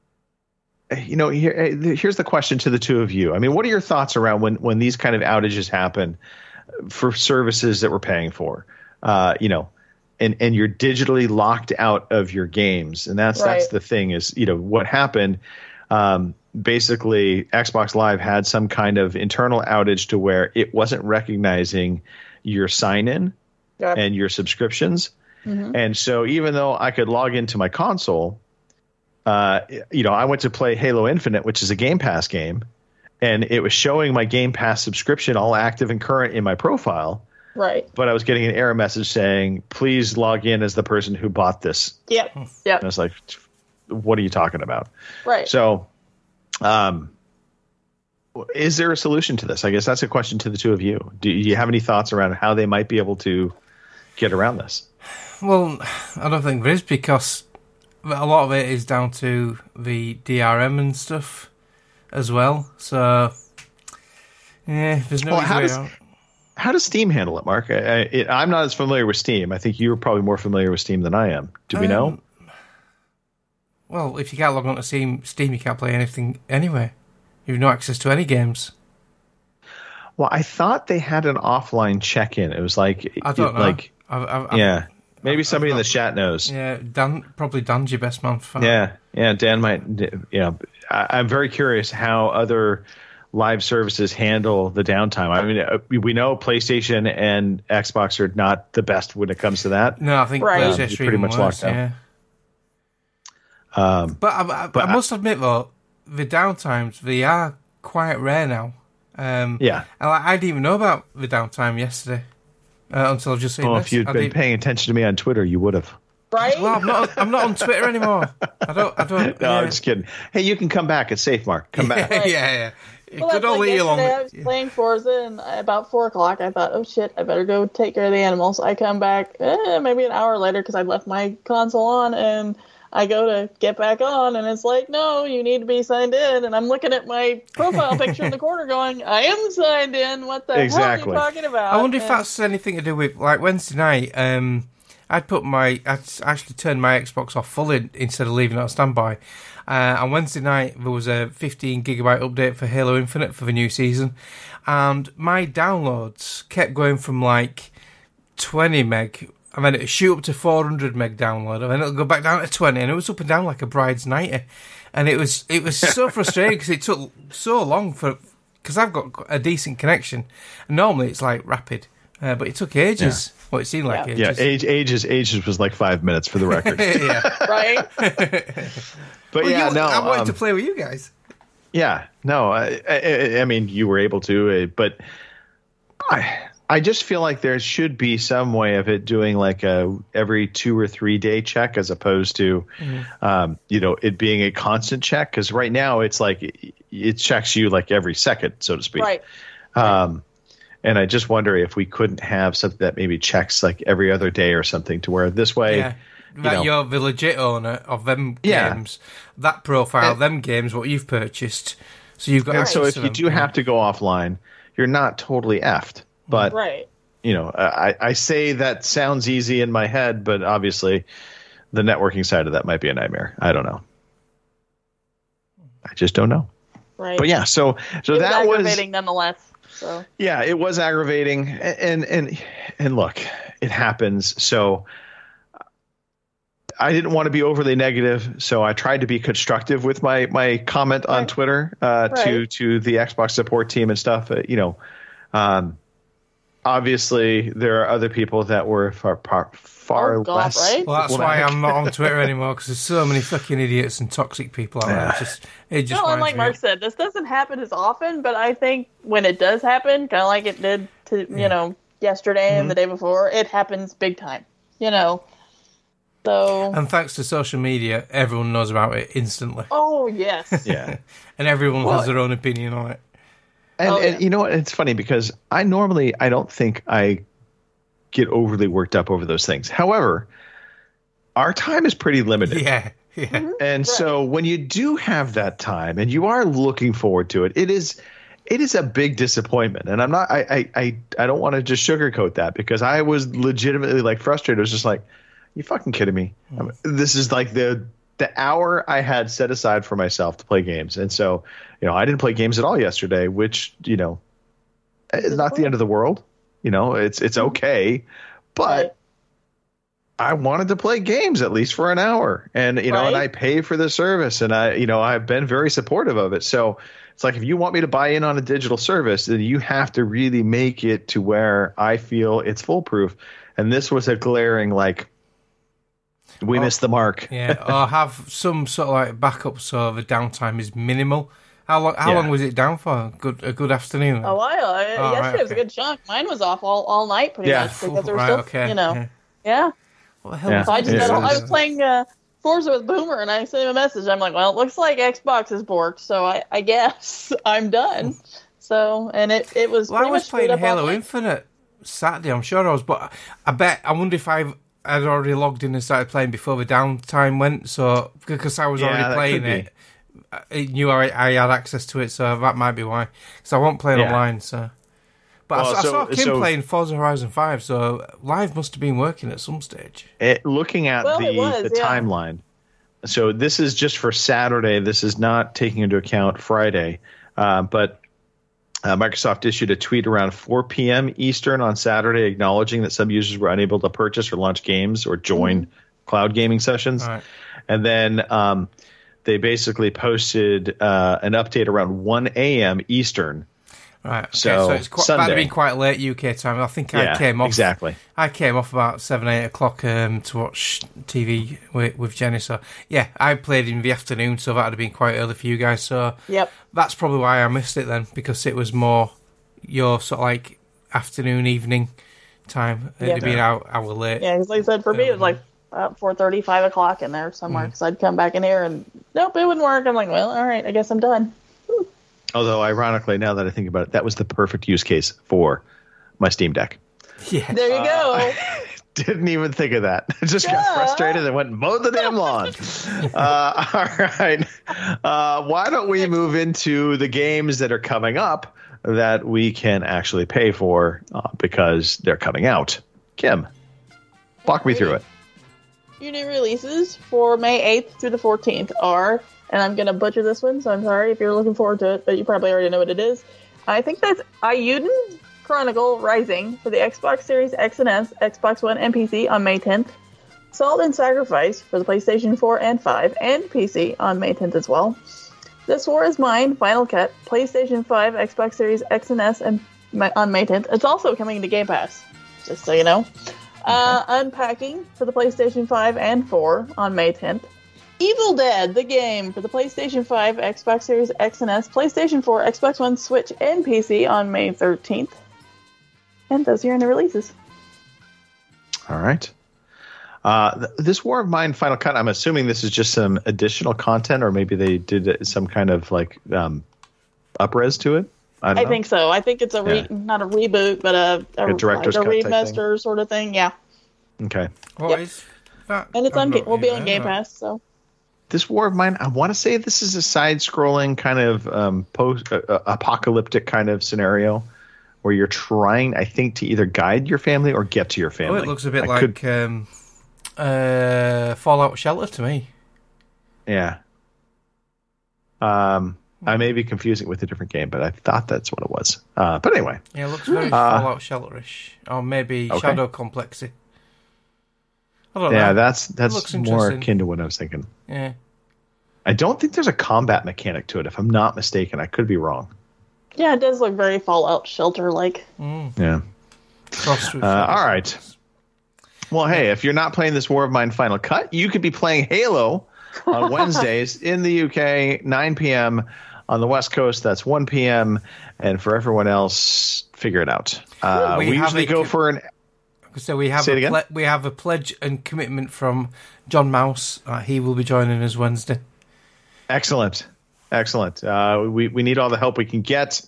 here's the question to the two of you. I mean, what are your thoughts around when these kind of outages happen for services that we're paying for, and you're digitally locked out of your games. And that's the thing is, what happened, basically Xbox Live had some kind of internal outage to where it wasn't recognizing your sign-in and your subscriptions. Mm-hmm. And so even though I could log into my console, I went to play Halo Infinite, which is a Game Pass game, and it was showing my Game Pass subscription all active and current in my profile. Right. But I was getting an error message saying, please log in as the person who bought this. Yep. And I was like, what are you talking about? Right. So, is there a solution to this? I guess that's a question to the two of you. Do you have any thoughts around how they might be able to get around this? Well, I don't think there is, because a lot of it is down to the DRM and stuff as well. So, yeah, there's no easy way out. How does Steam handle it, Mark? I'm not as familiar with Steam. I think you're probably more familiar with Steam than I am. Do we know? Well, if you can't log on to Steam, you can't play anything anyway. You have no access to any games. Well, I thought they had an offline check-in. It was like... I don't know. Maybe somebody in the chat knows. Yeah, probably Dan's your best man for that. Yeah, Dan might... I'm very curious how other live services handle the downtime. I mean, we know PlayStation and Xbox are not the best when it comes to that. No, I think PlayStation pretty much locked down. Yeah. But I must admit, though, the downtimes, they are quite rare now. I didn't even know about the downtime yesterday until I've just seen this. If you'd been paying attention to me on Twitter, you would have. Right? Well, I'm not on Twitter anymore. I don't. No, I'm just kidding. Hey, you can come back. It's safe, Mark. Come back. Yeah. Well, that's like yesterday, I was playing Forza, and about 4 o'clock, I thought, oh shit, I better go take care of the animals. I come back maybe an hour later because I left my console on, and I go to get back on, and it's like, no, you need to be signed in. And I'm looking at my profile picture in the corner going, I am signed in. What the hell are you talking about? I wonder if that's anything to do with, like, Wednesday night, I'd actually turned my Xbox off fully instead of leaving it on standby. On Wednesday night, there was a 15 gigabyte update for Halo Infinite for the new season. And my downloads kept going from, like, 20 meg... I mean, it'd shoot up to 400 meg download, and then it'll go back down to 20, and it was up and down like a bride's nightie. And it was so frustrating because it took so long because I've got a decent connection. And normally it's like rapid, but it took ages. Yeah. Well, it seemed like ages. Yeah, ages was like 5 minutes for the record. Right? But I wanted to play with you guys. Yeah, no, I mean, you were able to, but I just feel like there should be some way of it doing like a every 2 or 3 day check as opposed to, it being a constant check. Because right now it's like it checks you like every second, so to speak. Right. And I just wonder if we couldn't have something that maybe checks like every other day or something to where this way. Yeah. You're the legit owner of them games, that profile, them games, what you've purchased. So you've got access to them. So if you do have to go offline, you're not totally effed. But, I say that sounds easy in my head, but obviously the networking side of that might be a nightmare. I don't know. I just don't know. Right. But yeah, so it was that was aggravating nonetheless. So yeah, it was aggravating, and look, it happens. So I didn't want to be overly negative, so I tried to be constructive with my comment on Twitter to the Xbox support team and stuff. Obviously, there are other people that were far less. Right? Well, that's why I'm not on Twitter anymore, because there's so many fucking idiots and toxic people out there. It just and like Mark said, this doesn't happen as often, but I think when it does happen, kind of like it did to yesterday and the day before, it happens big time. So, and thanks to social media, everyone knows about it instantly. Oh yes, yeah, and everyone has their own opinion on it. And you know what? It's funny because I don't think I get overly worked up over those things. However, our time is pretty limited. Yeah. And so when you do have that time and you are looking forward to it, it is a big disappointment. And I don't want to just sugarcoat that, because I was legitimately like frustrated. I was just like, you fucking kidding me? This is like the hour I had set aside for myself to play games. And so, I didn't play games at all yesterday, which, is not the end of the world. It's okay. But I wanted to play games at least for an hour, and, and I pay for the service, and I've been very supportive of it. So it's like, if you want me to buy in on a digital service, then you have to really make it to where I feel it's foolproof. And this was a glaring, we missed the mark. Yeah, or have some sort of backup so the downtime is minimal. How long was it down for? A good afternoon? A while. Yesterday was a good chunk. Mine was off all night pretty much, because there was still, Yeah. What the hell was I was playing Forza with Boomer, and I sent him a message. I'm like, well, it looks like Xbox is borked, so I guess I'm done. So, and it was pretty I was much playing Halo Infinite Saturday, I'm sure I was, but I wonder if I'd already logged in and started playing before the downtime went, so because I was already playing it. It knew I had access to it, so that might be why. Because I won't play it online, so. But I saw Kim playing Forza Horizon 5, so Live must have been working at some stage. Looking at the timeline, so this is just for Saturday. This is not taking into account Friday. But Microsoft issued a tweet around 4 p.m. Eastern on Saturday acknowledging that some users were unable to purchase or launch games or join cloud gaming sessions. Right. And then they basically posted an update around 1 a.m. Eastern. Right. Okay. So it's that'd have been quite late UK time. I think I came off. Exactly. I came off about 7-8 o'clock to watch TV with Jenny. So yeah, I played in the afternoon, so that'd have been quite early for you guys. So that's probably why I missed it then, because it was more your sort of afternoon, evening time. It'd be an hour late. Yeah, because like I said, for me it was about 4:30, 5 o'clock in there somewhere, because I'd come back in here and nope, it wouldn't work. I'm like, well, all right, I guess I'm done. Although, ironically, now that I think about it, that was the perfect use case for my Steam Deck. Yeah, there you go. I didn't even think of that. I just got frustrated and went and mowed the damn lawn. All right. Why don't we move into the games that are coming up that we can actually pay for because they're coming out? Kim, walk me through it. Your new releases for May 8th through the 14th are, and I'm going to butcher this one, so I'm sorry if you're looking forward to it, but you probably already know what it is. I think that's Eiyuden Chronicle Rising for the Xbox Series X and S, Xbox One, and PC on May 10th. Salt and Sacrifice for the PlayStation 4 and 5 and PC on May 10th as well. This War Is Mine Final Cut, PlayStation 5, Xbox Series X and S on May 10th. It's also coming to Game Pass, just so you know. Unpacking for the PlayStation 5 and 4 on May 10th. Evil Dead, the game, for the PlayStation 5, Xbox Series X and S, PlayStation 4, Xbox One, Switch, and PC on May 13th. And those are your new releases. All right. This War of Mine Final Cut, I'm assuming this is just some additional content, or maybe they did some kind of up-res to it? I think so. I think it's not a reboot, but a director's cut remaster sort of thing. Yeah. Okay. And it's will be on Game Pass. So this War of Mine, I want to say this is a side-scrolling kind of post-apocalyptic kind of scenario where you're trying, I think, to either guide your family or get to your family. Oh, it looks a bit like Fallout Shelter to me. Yeah. I may be confusing it with a different game, but I thought that's what it was. But anyway. Yeah, it looks very Fallout Shelterish. Or maybe Shadow Complexy. I don't know. Yeah, that's more interesting. akin to what I was thinking. Yeah. I don't think there's a combat mechanic to it, if I'm not mistaken. I could be wrong. Yeah, it does look very Fallout Shelter-like. Yeah. All right. Well, hey, if you're not playing this War of Mine Final Cut, you could be playing Halo on Wednesdays in the UK, 9 p.m. On the West Coast, that's 1 p.m. And for everyone else, figure it out. We usually go for an... So we have we have a pledge and commitment from John Mouse. He will be joining us Wednesday. Excellent. We need all the help we can get.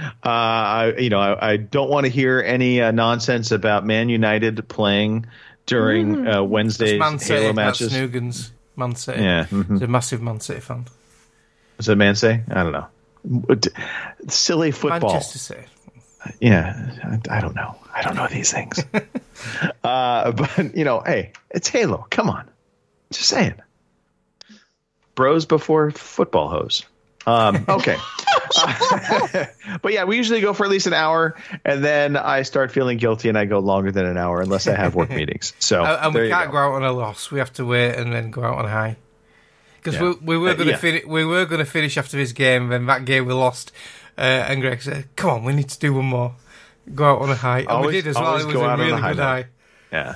I don't want to hear any nonsense about Man United playing during Wednesday's Halo matches. That's Nugan's Man City. Yeah, he's a massive Man City fan. Is it Man City? I don't know. Silly football. Manchester City. Yeah, I don't know. I don't know these things. But hey, it's Halo. Come on, just saying. Bros before football hose. Okay. But yeah, we usually go for at least an hour, and then I start feeling guilty, and I go longer than an hour unless I have work meetings. So and we can't go out on a loss. We have to wait and then go out on a high. Because we were going to we were going to finish after this game, and then that game we lost. And Greg said, "Come on, we need to do one more. Go out on a high." And we did as well. It was a really good high. Yeah.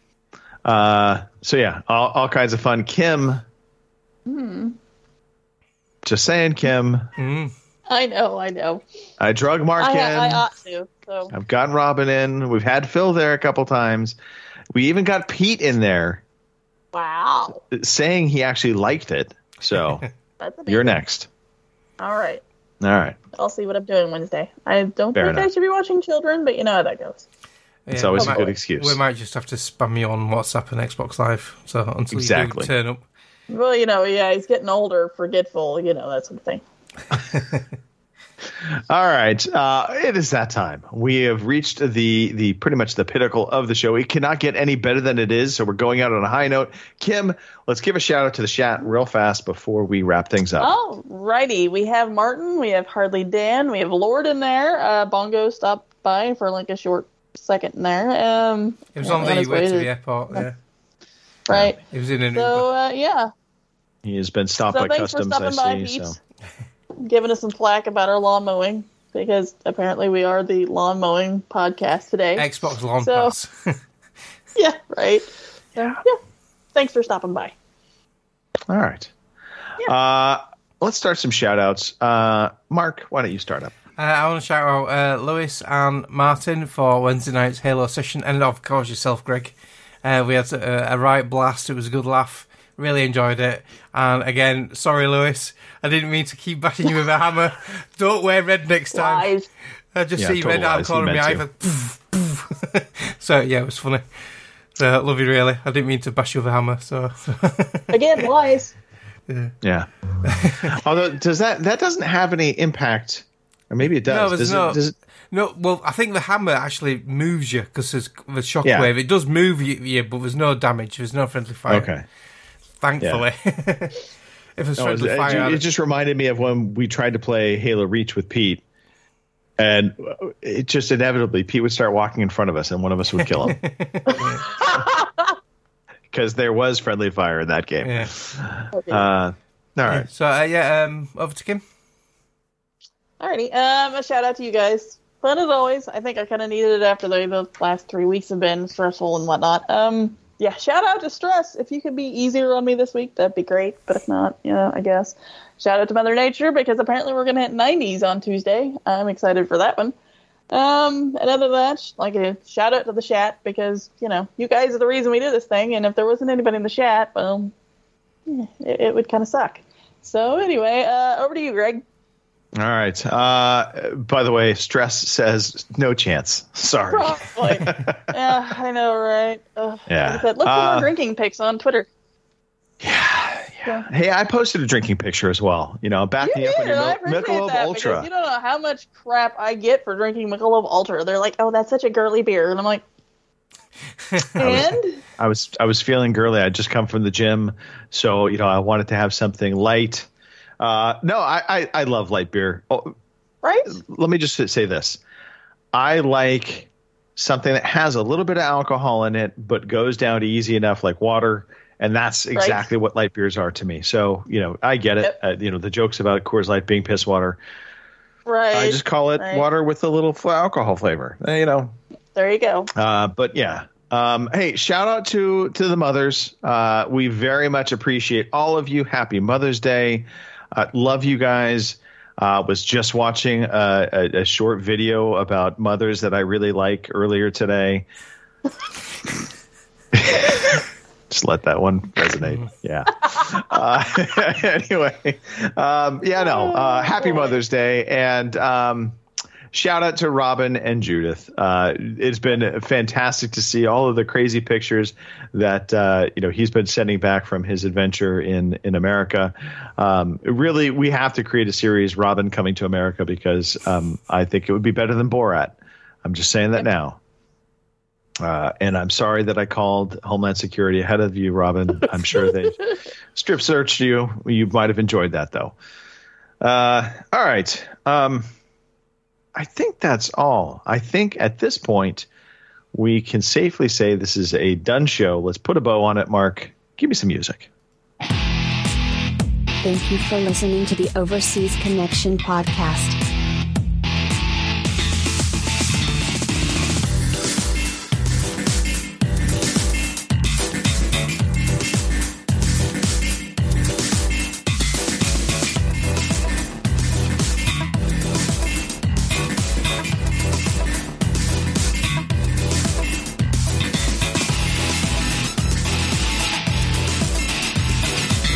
So yeah, all kinds of fun. Kim. Just saying, Kim. I know. I drug Mark in. I ought to. So. I've gotten Robin in. We've had Phil there a couple times. We even got Pete in there. Wow. Saying he actually liked it. So you're next. All right. I'll see what I'm doing Wednesday. I don't think I should be watching Children, but you know how that goes. It's always a good excuse. We might just have to spam you on WhatsApp and Xbox Live. So until you do turn up. Well, he's getting older, forgetful, that sort of thing. All right. It is that time. We have reached the pretty much the pinnacle of the show. It cannot get any better than it is, so we're going out on a high note. Kim, let's give a shout out to the chat real fast before we wrap things up. All righty. We have Martin, we have Hardly Dan, we have Lord in there. Bongo stopped by for like a short second there. It was on the way to the airport, yeah. Right. He was in an Uber. Yeah. He has been stopped by customs, I see. So. Giving us some flack about our lawn mowing, because apparently we are the lawn mowing podcast today. Xbox Lawn Pass. Yeah, right. Yeah. Thanks for stopping by. All right. Yeah. Let's start some shout-outs. Mark, why don't you start up? I want to shout out Lewis and Martin for Wednesday night's Halo session, and of course yourself, Greg. We had a right blast. It was a good laugh. Really enjoyed it. And again, sorry, Lewis. I didn't mean to keep bashing you with a hammer. Don't wear red next time. Lies. I just see red out corner of my eye. So, yeah, it was funny. So, love you, really. I didn't mean to bash you with a hammer. So again, lies. Yeah. Although, that doesn't have any impact, or maybe it does. No, well, I think the hammer actually moves you because there's the shockwave. It does move you, but there's no damage. There's no friendly fire. Okay. Thankfully. If it's friendly fire. It just reminded me of when we tried to play Halo Reach with Pete. And it just inevitably, Pete would start walking in front of us and one of us would kill him. Because there was friendly fire in that game. Yeah. All right. So, over to Kim. Alrighty. A shout out to you guys. Fun as always. I think I kind of needed it after the last 3 weeks have been stressful and whatnot. Shout out to Stress. If you could be easier on me this week, that'd be great. But if not, I guess. Shout out to Mother Nature, because apparently we're going to hit 90s on Tuesday. I'm excited for that one. And other than that, like a shout out to the chat, because, you guys are the reason we do this thing. And if there wasn't anybody in the chat, well, it would kind of suck. So anyway, over to you, Greg. All right. By the way, Stress says no chance. Sorry. Probably. Yeah, I know, right? Yeah. Like I said, look for more drinking pics on Twitter. Yeah. Hey, I posted a drinking picture as well. Backing up on your Michelob Ultra. You don't know how much crap I get for drinking Michelob Ultra. They're like, "Oh, that's such a girly beer," and I'm like, "And." I was feeling girly. I'd just come from the gym, so I wanted to have something light. No, I love light beer. Oh, right? Let me just say this. I like something that has a little bit of alcohol in it, but goes down to easy enough like water. And that's exactly what light beers are to me. So, I get it. Yep. The jokes about Coors Light being piss water. Right. I just call it water with a little alcohol flavor, There you go. But yeah. Hey, shout out to the mothers. We very much appreciate all of you. Happy Mother's Day. Love you guys. Was just watching a short video about mothers that I really like earlier today. Just let that one resonate. Yeah. Anyway, happy Mother's Day. And shout out to Robin and Judith. It's been fantastic to see all of the crazy pictures that, he's been sending back from his adventure in America. Really, we have to create a series, Robin Coming to America, because I think it would be better than Borat. I'm just saying that now. And I'm sorry that I called Homeland Security ahead of you, Robin. I'm sure they strip searched you. You might have enjoyed that, though. All right. I think that's all. I think at this point, we can safely say this is a done show. Let's put a bow on it, Mark. Give me some music. Thank you for listening to the Overseas Connection podcast.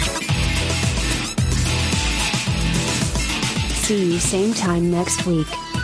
See you same time next week.